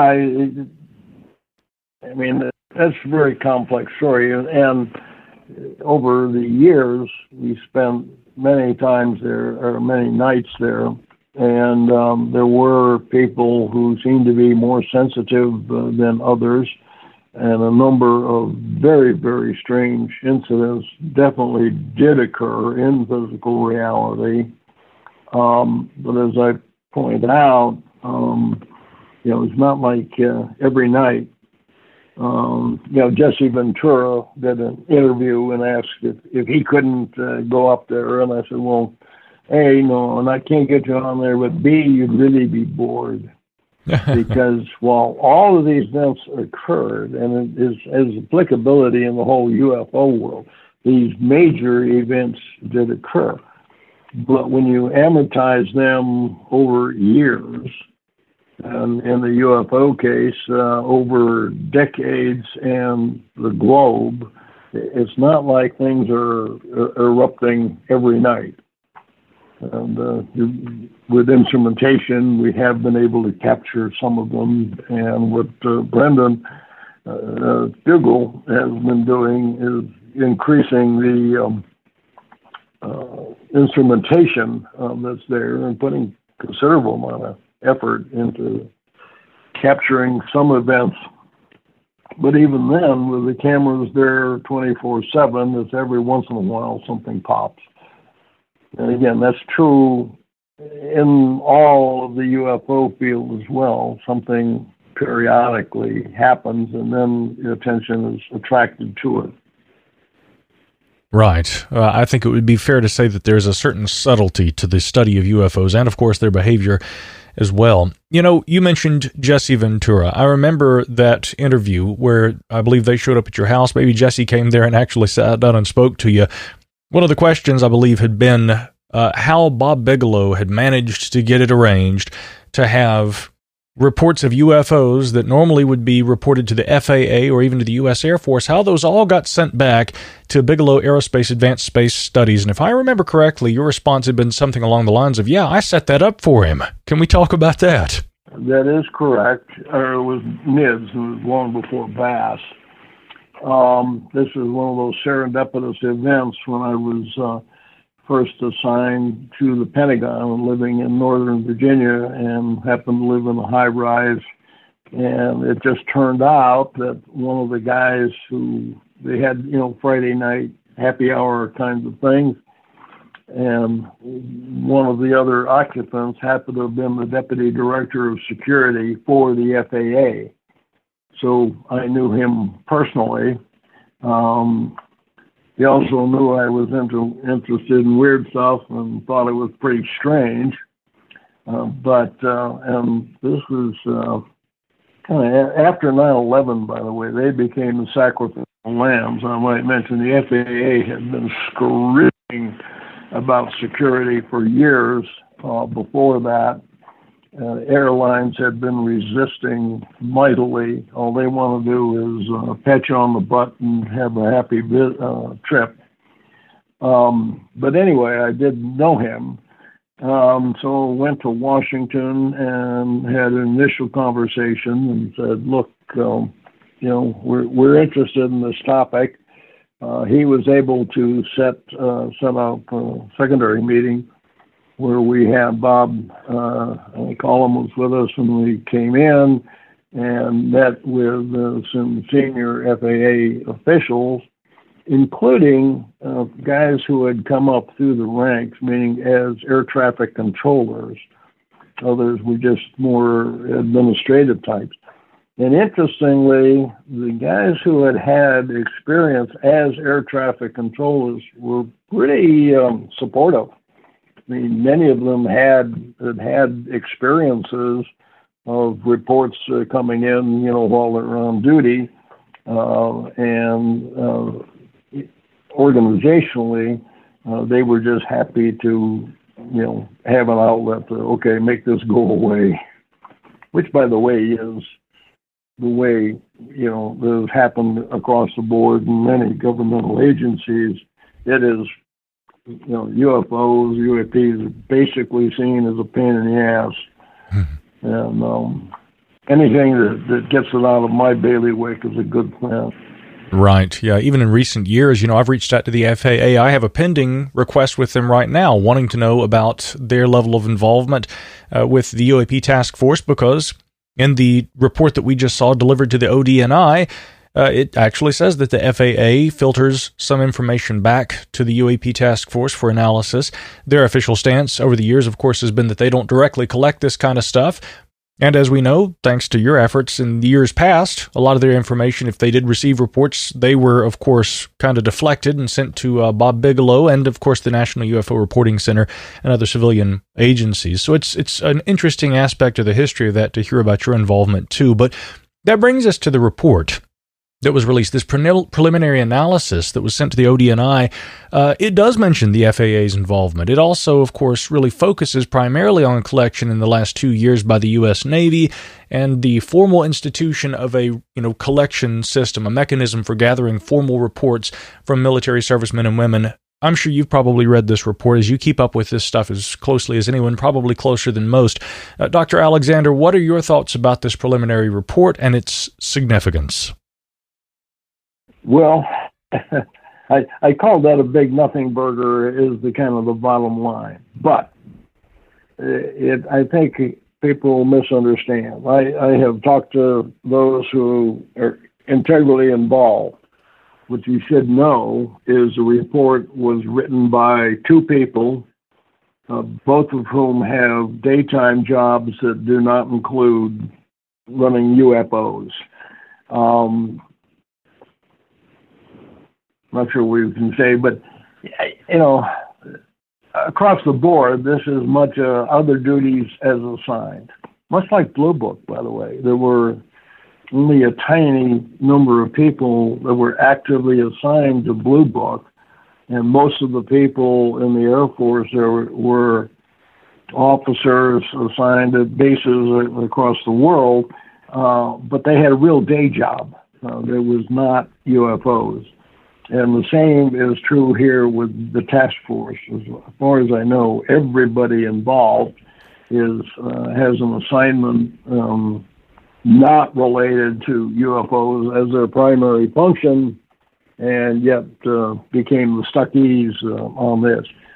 I mean, that's a very complex story. And over the years, we spent many times there, or many nights there. And there were people who seemed to be more sensitive than others. And a number of very, very strange incidents definitely did occur in physical reality. But as I pointed out, it's not like every night. Jesse Ventura did an interview and asked if he couldn't go up there. And I said, well, A, no, and I can't get you on there, but B, you'd really be bored. Because while all of these events occurred, and it has applicability in the whole UFO world, these major events did occur. But when you amortize them over years, and in the UFO case, over decades and the globe, it's not like things are erupting every night. And with instrumentation, we have been able to capture some of them. And what Brendan Fugel has been doing is increasing the instrumentation that's there and putting considerable amount of effort into capturing some events. But even then, with the cameras there 24/7, it's every once in a while something pops. And again, that's true in all of the UFO field as well. Something periodically happens, and then the attention is attracted to it. Right. I think it would be fair to say that there's a certain subtlety to the study of UFOs and, of course, their behavior as well. You mentioned Jesse Ventura. I remember that interview where I believe they showed up at your house. Maybe Jesse came there and actually sat down and spoke to you. One of the questions, I believe, had been how Bob Bigelow had managed to get it arranged to have reports of UFOs that normally would be reported to the FAA or even to the U.S. Air Force, how those all got sent back to Bigelow Aerospace Advanced Space Studies. And if I remember correctly, your response had been something along the lines of, yeah, I set that up for him. Can we talk about that? That is correct. It was NIDS, it was long before BASS. This is one of those serendipitous events when I was first assigned to the Pentagon, living in Northern Virginia, and happened to live in a high rise. And it just turned out that one of the guys who they had, Friday night happy hour kinds of things, and one of the other occupants happened to have been the deputy director of security for the FAA. So I knew him personally. He also knew I was interested in weird stuff and thought it was pretty strange. And this was kind of after 9/11, by the way. They became the sacrificial lambs. I might mention the FAA had been screaming about security for years before that. Airlines had been resisting mightily. All they want to do is pat you on the butt and have a happy trip. But anyway, I did know him. So I went to Washington and had an initial conversation and said, look, we're interested in this topic. He was able to set up a secondary meeting where we had Bob Collum was with us, and we came in and met with some senior FAA officials, including guys who had come up through the ranks, meaning as air traffic controllers. Others were just more administrative types. And interestingly, the guys who had experience as air traffic controllers were pretty supportive. I mean, many of them had experiences of reports coming in, while they're on duty, and organizationally, they were just happy to, have an outlet to, make this go away, which, by the way, is the way, that has happened across the board in many governmental agencies. It is, UFOs, UAPs are basically seen as a pain in the ass. And anything that gets it out of my bailiwick is a good plan. Right. Yeah. Even in recent years, I've reached out to the FAA. I have a pending request with them right now, wanting to know about their level of involvement with the UAP task force, because in the report that we just saw delivered to the ODNI, it actually says that the FAA filters some information back to the UAP task force for analysis. Their official stance over the years, of course, has been that they don't directly collect this kind of stuff. And as we know, thanks to your efforts in the years past, a lot of their information, if they did receive reports, they were, of course, kind of deflected and sent to Bob Bigelow and, of course, the National UFO Reporting Center and other civilian agencies. So it's an interesting aspect of the history of that to hear about your involvement, too. But that brings us to the report that was released, this preliminary analysis that was sent to the ODNI. It does mention the FAA's involvement. It also, of course, really focuses primarily on collection in the last 2 years by the U.S. Navy and the formal institution of a collection system, a mechanism for gathering formal reports from military servicemen and women. I'm sure you've probably read this report as you keep up with this stuff as closely as anyone, probably closer than most. Dr. Alexander, what are your thoughts about this preliminary report and its significance? Well, I call that a big nothing burger is the kind of the bottom line. But I think people misunderstand. I have talked to those who are integrally involved. What you should know is the report was written by two people, both of whom have daytime jobs that do not include running UFOs. Not sure what you can say, but, across the board, this is much other duties as assigned. Much like Blue Book, by the way. There were only a tiny number of people that were actively assigned to Blue Book, and most of the people in the Air Force there were officers assigned at bases across the world, but they had a real day job. There was not UFOs. And the same is true here with the task force. As far as I know, everybody involved has an assignment not related to UFOs as their primary function, and yet became the stuckies on this.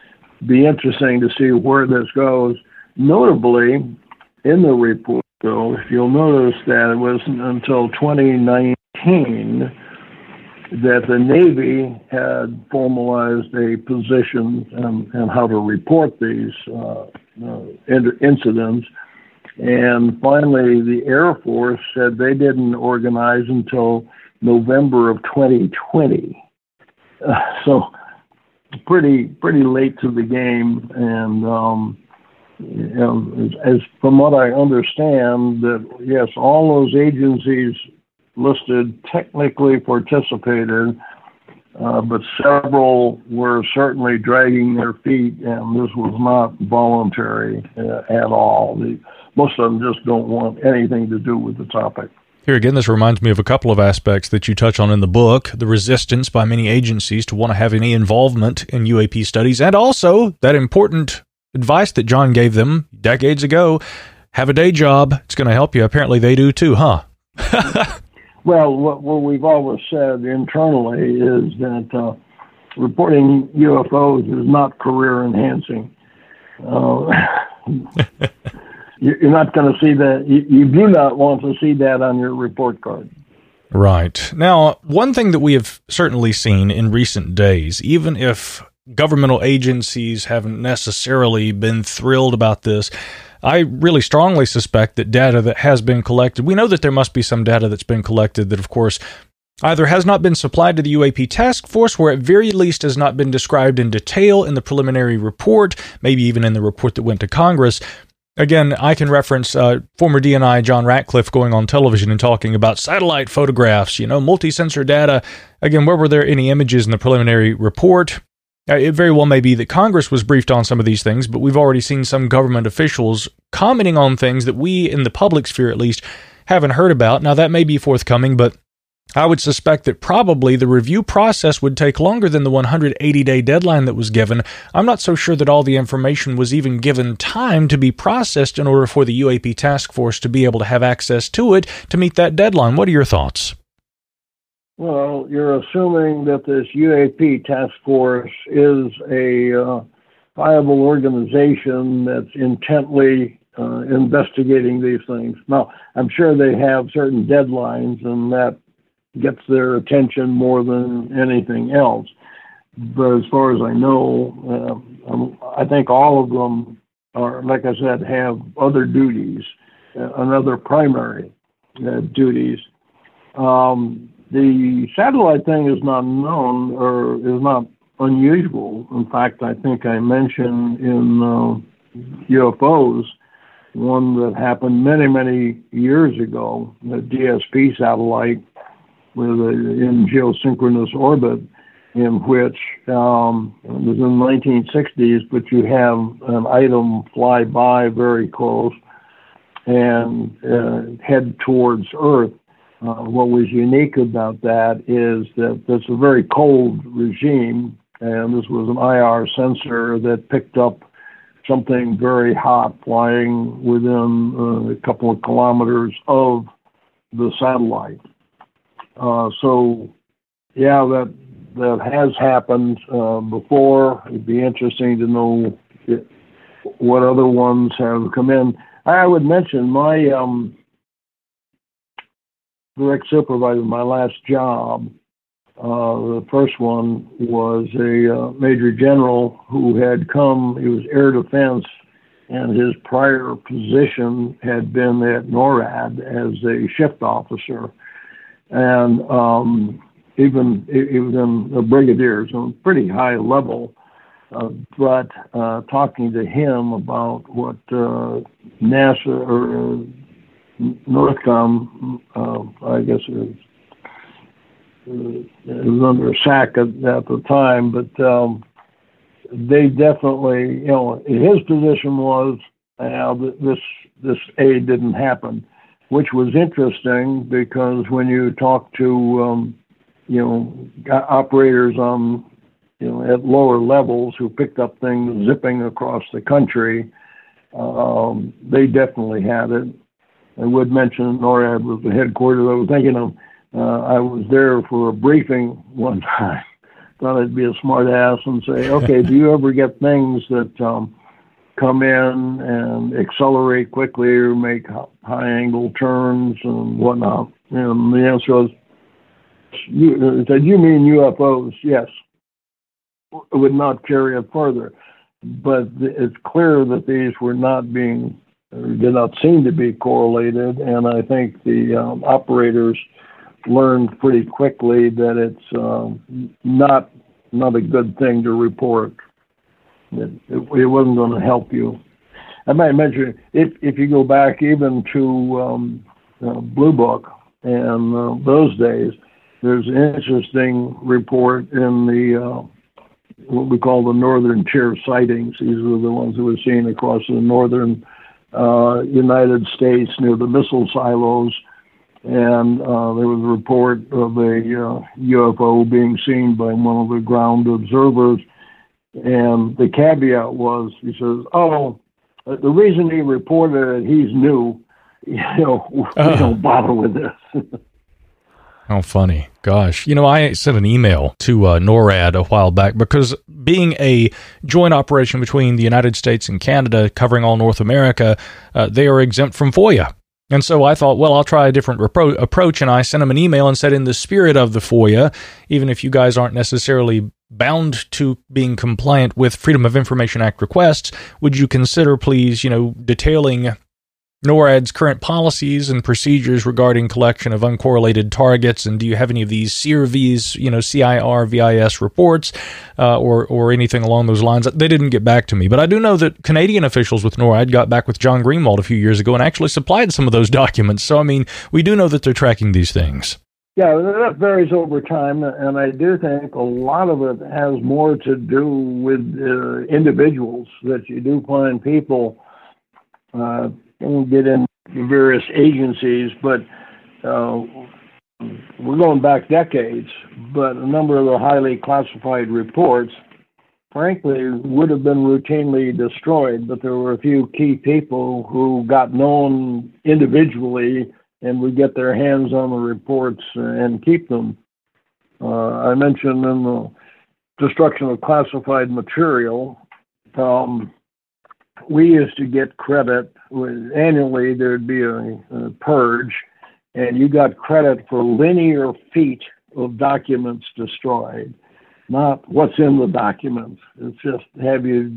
be interesting to see where this goes. Notably, in the report, though, if you'll notice that it wasn't until 2019 that the Navy had formalized a position and how to report these incidents. And finally, the Air Force said they didn't organize until November of 2020. So pretty late to the game. And as from what I understand, that yes, all those agencies listed technically participated, but several were certainly dragging their feet, and this was not voluntary at all. Most of them just don't want anything to do with the topic. Here again, this reminds me of a couple of aspects that you touch on in the book, the resistance by many agencies to want to have any involvement in UAP studies, and also that important advice that John gave them decades ago, have a day job, it's going to help you. Apparently they do too, huh? Well, what we've always said internally is that reporting UFOs is not career enhancing. You're not going to see that. You do not want to see that on your report card. Right. Now, one thing that we have certainly seen in recent days, even if governmental agencies haven't necessarily been thrilled about this, I really strongly suspect that data that has been collected, we know that there must be some data that's been collected that, of course, either has not been supplied to the UAP task force, or at very least has not been described in detail in the preliminary report, maybe even in the report that went to Congress. Again, I can reference former DNI John Ratcliffe going on television and talking about satellite photographs, multi-sensor data. Again, where were there any images in the preliminary report? It very well may be that Congress was briefed on some of these things, but we've already seen some government officials commenting on things that we, in the public sphere at least, haven't heard about. Now, that may be forthcoming, but I would suspect that probably the review process would take longer than the 180-day deadline that was given. I'm not so sure that all the information was even given time to be processed in order for the UAP task force to be able to have access to it to meet that deadline. What are your thoughts? Well, you're assuming that this UAP task force is a viable organization that's intently investigating these things. Now, I'm sure they have certain deadlines, and that gets their attention more than anything else. But as far as I know, I think all of them are, like I said, have other duties, and other primary duties. The satellite thing is not known or is not unusual. In fact, I think I mentioned in UFOs one that happened many, many years ago, the DSP satellite in geosynchronous orbit, in which it was in the 1960s, but you have an item fly by very close and head towards Earth. What was unique about that is that it's a very cold regime, and this was an IR sensor that picked up something very hot flying within a couple of kilometers of the satellite. So, yeah, that has happened before. It'd be interesting to know what other ones have come in. I would mention my direct supervisor, my last job, the first one was a major general who had come, he was air defense, and his prior position had been at NORAD as a shift officer. And even he was in a brigadier, so pretty high level. But talking to him about what NASA or Northcom, I guess it was under SAC at the time, but they definitely, his position was this aid didn't happen, which was interesting because when you talk to operators on at lower levels who picked up things zipping across the country, they definitely had it. I would mention NORAD was the headquarters. I was thinking of, I was there for a briefing one time, thought I'd be a smart ass and say, okay, do you ever get things that come in and accelerate quickly or make high angle turns and whatnot? And the answer was, you mean UFOs? Yes. It would not carry it further. But it's clear that these were not being, or did not seem to be correlated, and I think the operators learned pretty quickly that it's not a good thing to report. It wasn't going to help you. I might mention, if you go back even to Blue Book and those days, there's an interesting report in the what we call the Northern Tier sightings. These were the ones that were seen across the northern United States near the missile silos. And there was a report of a UFO being seen by one of the ground observers. And the caveat was, he says, the reason he reported it, he's new. We don't bother with this. How funny. Gosh. I sent an email to NORAD a while back because being a joint operation between the United States and Canada covering all North America, they are exempt from FOIA. And so I thought, well, I'll try a different approach, and I sent them an email and said, in the spirit of the FOIA, even if you guys aren't necessarily bound to being compliant with Freedom of Information Act requests, would you consider, please, detailing NORAD's current policies and procedures regarding collection of uncorrelated targets, and do you have any of these CIRVIS, CIRVIS reports, or anything along those lines? They didn't get back to me, but I do know that Canadian officials with NORAD got back with John Greenwald a few years ago and actually supplied some of those documents. So, we do know that they're tracking these things. Yeah, that varies over time, and I do think a lot of it has more to do with individuals, that you do find people. We'll get into various agencies, but we're going back decades. But a number of the highly classified reports, frankly, would have been routinely destroyed, but there were a few key people who got known individually and would get their hands on the reports and keep them. I mentioned in the destruction of classified material, we used to get credit. Annually, there'd be a purge, and you got credit for linear feet of documents destroyed, not what's in the documents. It's just have you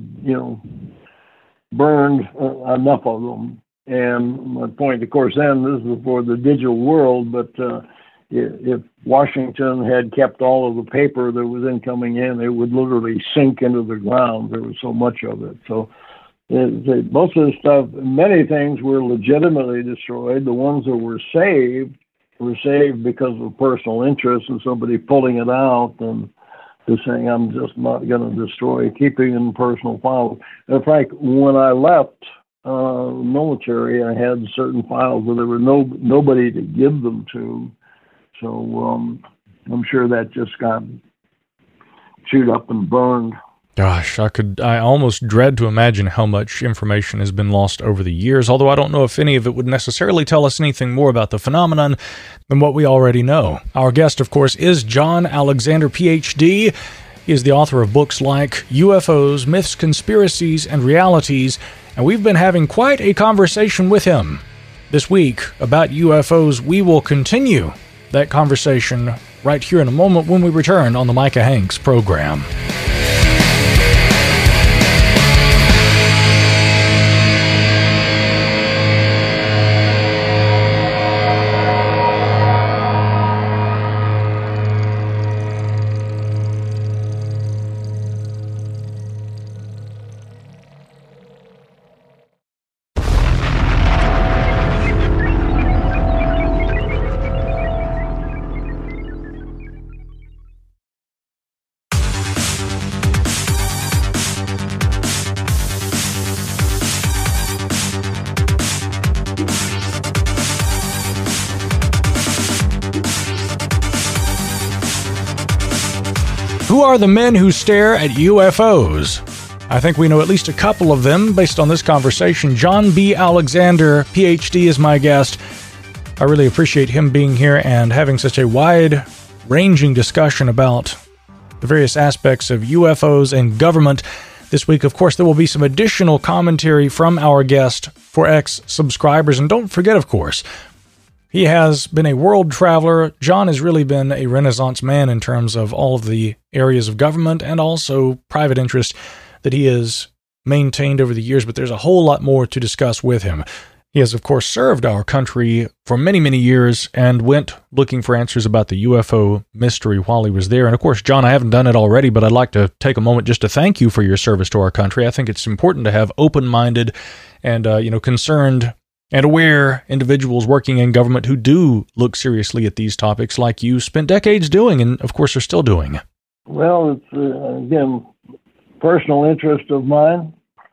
burned enough of them. And my point, of course, then, this is before the digital world, but if Washington had kept all of the paper that was incoming in, it would literally sink into the ground. There was so much of it. So most of the stuff, many things were legitimately destroyed. The ones that were saved because of personal interest and somebody pulling it out and just saying, I'm just not going to destroy, keeping in personal files. In fact, when I left military, I had certain files where there was nobody to give them to. So I'm sure that just got chewed up and burned. Gosh, I almost dread to imagine how much information has been lost over the years, although I don't know if any of it would necessarily tell us anything more about the phenomenon than what we already know. Our guest, of course, is John Alexander, Ph.D. He is the author of books like UFOs, Myths, Conspiracies, and Realities, and we've been having quite a conversation with him. This week, about UFOs, we will continue that conversation right here in a moment when we return on the Micah Hanks program. Who are the men who stare at UFOs? I think we know at least a couple of them based on this conversation. John B. Alexander, Ph.D., is my guest. I really appreciate him being here and having such a wide-ranging discussion about the various aspects of UFOs and government. This week, of course, there will be some additional commentary from our guest for X subscribers. And don't forget, of course, he has been a world traveler. John has really been a Renaissance man in terms of all of the areas of government and also private interest that he has maintained over the years, but there's a whole lot more to discuss with him. He has, of course, served our country for many, many years and went looking for answers about the UFO mystery while he was there. And, of course, John, I haven't done it already, but I'd like to take a moment just to thank you for your service to our country. I think it's important to have open-minded and, concerned and aware individuals working in government who do look seriously at these topics like you spent decades doing and, of course, are still doing. Well, it's, again, personal interest of mine.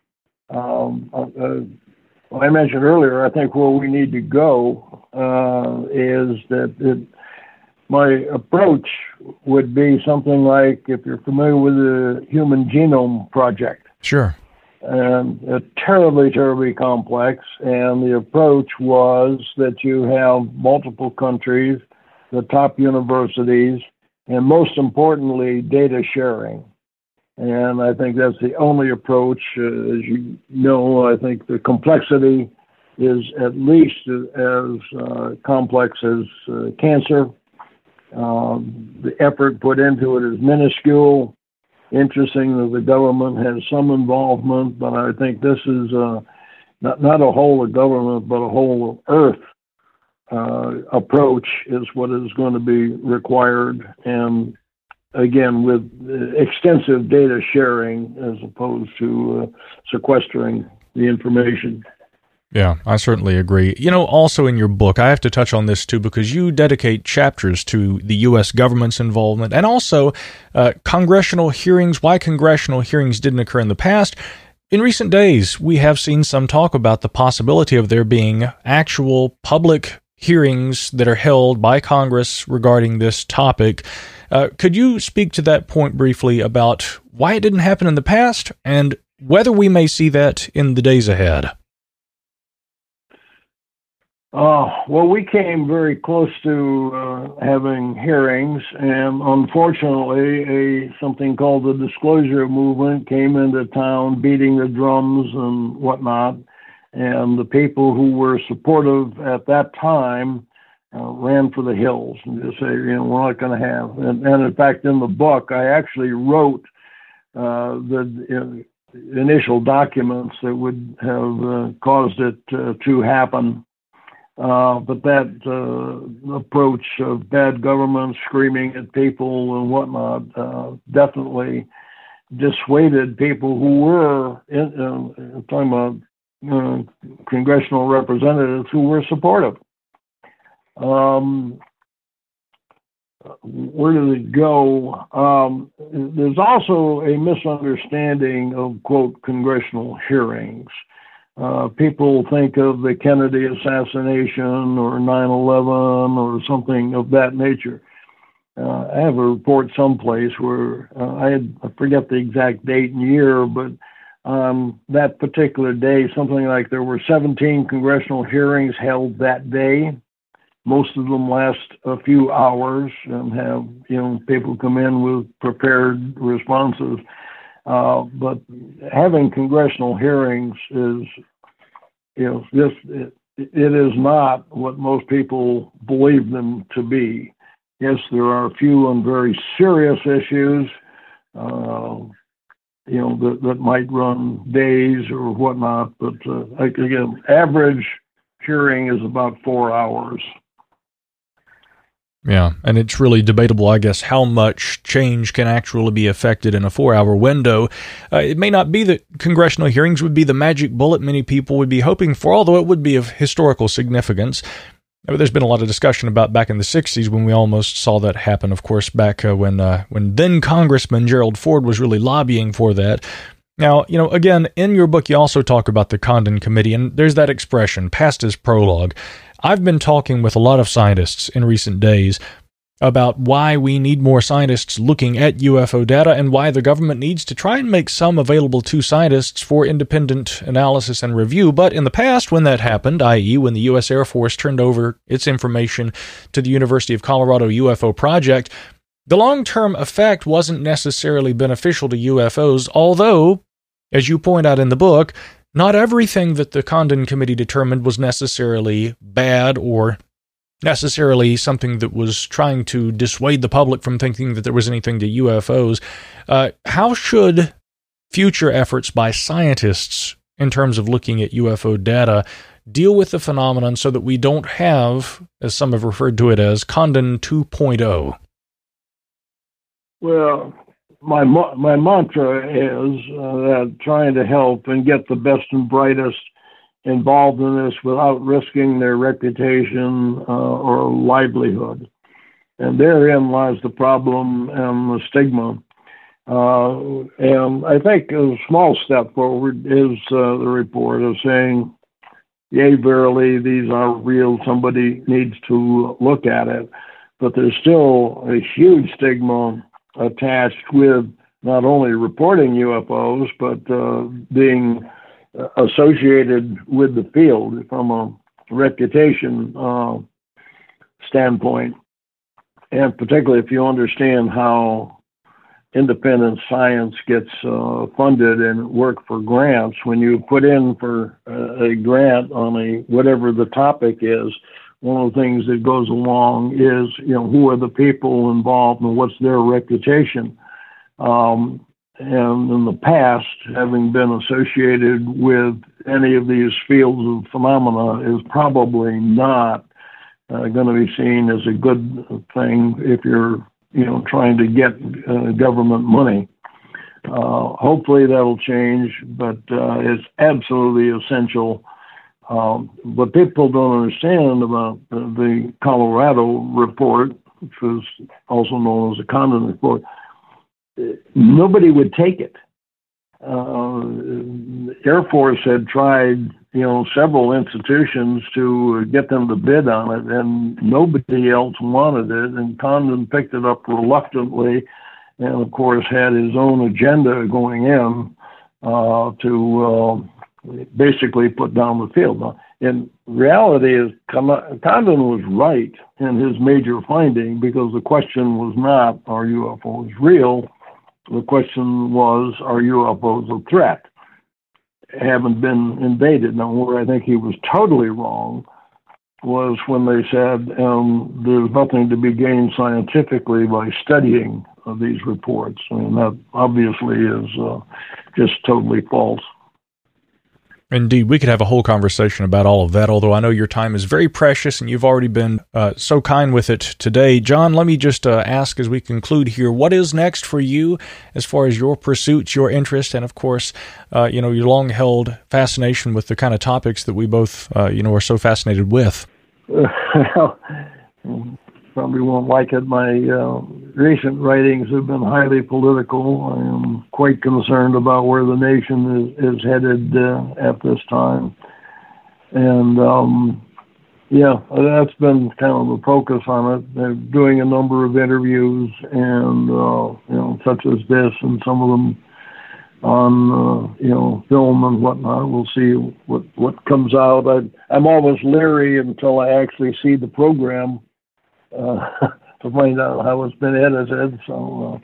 I mentioned earlier, I think where we need to go is that my approach would be something like, if you're familiar with the Human Genome Project. Sure. And terribly, terribly complex. And the approach was that you have multiple countries, the top universities, and most importantly, data sharing. And I think that's the only approach. As you know, I think the complexity is at least as complex as cancer. The effort put into it is minuscule. Interesting that the government has some involvement, but I think this is not a whole of government, but a whole of Earth approach is what is going to be required. And again, with extensive data sharing as opposed to sequestering the information. Yeah, I certainly agree. Also in your book, I have to touch on this too, because you dedicate chapters to the U.S. government's involvement and also congressional hearings, why congressional hearings didn't occur in the past. In recent days, we have seen some talk about the possibility of there being actual public hearings that are held by Congress regarding this topic. Could you speak to that point briefly about why it didn't happen in the past and whether we may see that in the days ahead? Well, we came very close to having hearings, and unfortunately, something called the disclosure movement came into town, beating the drums and whatnot, and the people who were supportive at that time ran for the hills and just say, we're not going to have. And in fact, in the book, I actually wrote the initial documents that would have caused it to happen. But that approach of bad government screaming at people and whatnot definitely dissuaded people who were talking about congressional representatives who were supportive. Where did it go? There's also a misunderstanding of, quote, congressional hearings. People think of the Kennedy assassination or 9/11 or something of that nature. I have a report someplace where I forget the exact date and year, but that particular day, something like there were 17 congressional hearings held that day. Most of them last a few hours and have, people come in with prepared responses. But having congressional hearings is, it is not what most people believe them to be. Yes, there are a few on very serious issues, that might run days or whatnot. But again, average hearing is about 4 hours. Yeah, and it's really debatable, I guess, how much change can actually be affected in a 4-hour window. It may not be that congressional hearings would be the magic bullet many people would be hoping for, although it would be of historical significance. There's been a lot of discussion about back in the 60s when we almost saw that happen, of course, back when then Congressman Gerald Ford was really lobbying for that. Now, again, in your book, you also talk about the Condon Committee, and there's that expression, past is prologue. I've been talking with a lot of scientists in recent days about why we need more scientists looking at UFO data and why the government needs to try and make some available to scientists for independent analysis and review. But in the past, when that happened, i.e. when the U.S. Air Force turned over its information to the University of Colorado UFO Project, the long-term effect wasn't necessarily beneficial to UFOs, although, as you point out in the book, not everything that the Condon Committee determined was necessarily bad or necessarily something that was trying to dissuade the public from thinking that there was anything to UFOs. How should future efforts by scientists in terms of looking at UFO data deal with the phenomenon so that we don't have, as some have referred to it as, Condon 2.0? Well, my mantra is that trying to help and get the best and brightest involved in this without risking their reputation or livelihood. And therein lies the problem and the stigma. And I think a small step forward is the report of saying, yea, verily, these are real. Somebody needs to look at it. But there's still a huge stigma attached with not only reporting UFOs, but being associated with the field from a reputation standpoint. And particularly if you understand how independent science gets funded and work for grants, when you put in for a grant on a whatever the topic is, one of the things that goes along is, who are the people involved and what's their reputation. And in the past, having been associated with any of these fields of phenomena is probably not going to be seen as a good thing if you're, trying to get government money. Hopefully that'll change, but it's absolutely essential. What people don't understand about the Colorado report, which was also known as the Condon report, nobody would take it. The Air Force had tried, several institutions to get them to bid on it, and nobody else wanted it. And Condon picked it up reluctantly, and of course had his own agenda going in to basically put down the field. Now, in reality, is Condon was right in his major finding, because the question was not, are UFOs real? The question was, are UFOs a threat? Haven't been invaded. Now, where I think he was totally wrong was when they said there's nothing to be gained scientifically by studying these reports. I mean, that obviously is just totally false. Indeed, we could have a whole conversation about all of that, although I know your time is very precious and you've already been so kind with it today. John, let me just ask as we conclude here, what is next for you as far as your pursuits, your interest, and of course, your long-held fascination with the kind of topics that we both, are so fascinated with? Well, probably won't like it. My recent writings have been highly political. I am quite concerned about where the nation is headed at this time. And, that's been kind of the focus on it. They're doing a number of interviews and, such as this, and some of them on, film and whatnot. We'll see what comes out. I'm always leery until I actually see the program to find out how it's been edited. So,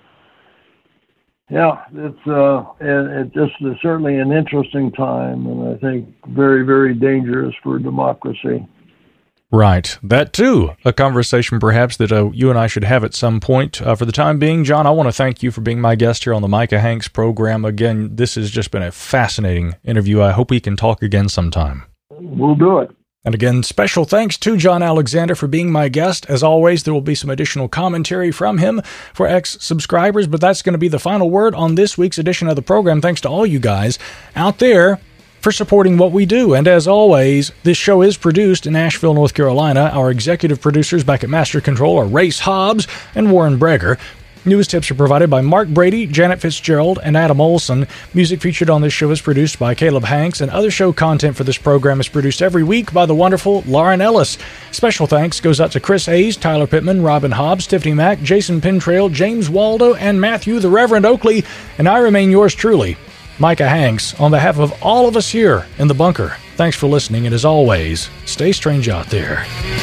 it just is certainly an interesting time, and I think very, very dangerous for democracy. Right. That, too, a conversation perhaps that you and I should have at some point. For the time being, John, I want to thank you for being my guest here on the Micah Hanks program. Again, this has just been a fascinating interview. I hope we can talk again sometime. We'll do it. And again, special thanks to John Alexander for being my guest. As always, there will be some additional commentary from him for ex-subscribers, but that's going to be the final word on this week's edition of the program. Thanks to all you guys out there for supporting what we do. And as always, this show is produced in Asheville, North Carolina. Our executive producers back at Master Control are Race Hobbs and Warren Breger. News tips are provided by Mark Brady, Janet Fitzgerald, and Adam Olson. Music featured on this show is produced by Caleb Hanks, and other show content for this program is produced every week by the wonderful Lauren Ellis. Special thanks goes out to Chris Hayes, Tyler Pittman, Robin Hobbs, Tiffany Mack, Jason Pintrail, James Waldo, and Matthew the Reverend Oakley. And I remain yours truly, Micah Hanks, on behalf of all of us here in the bunker. Thanks for listening, and as always, stay strange out there.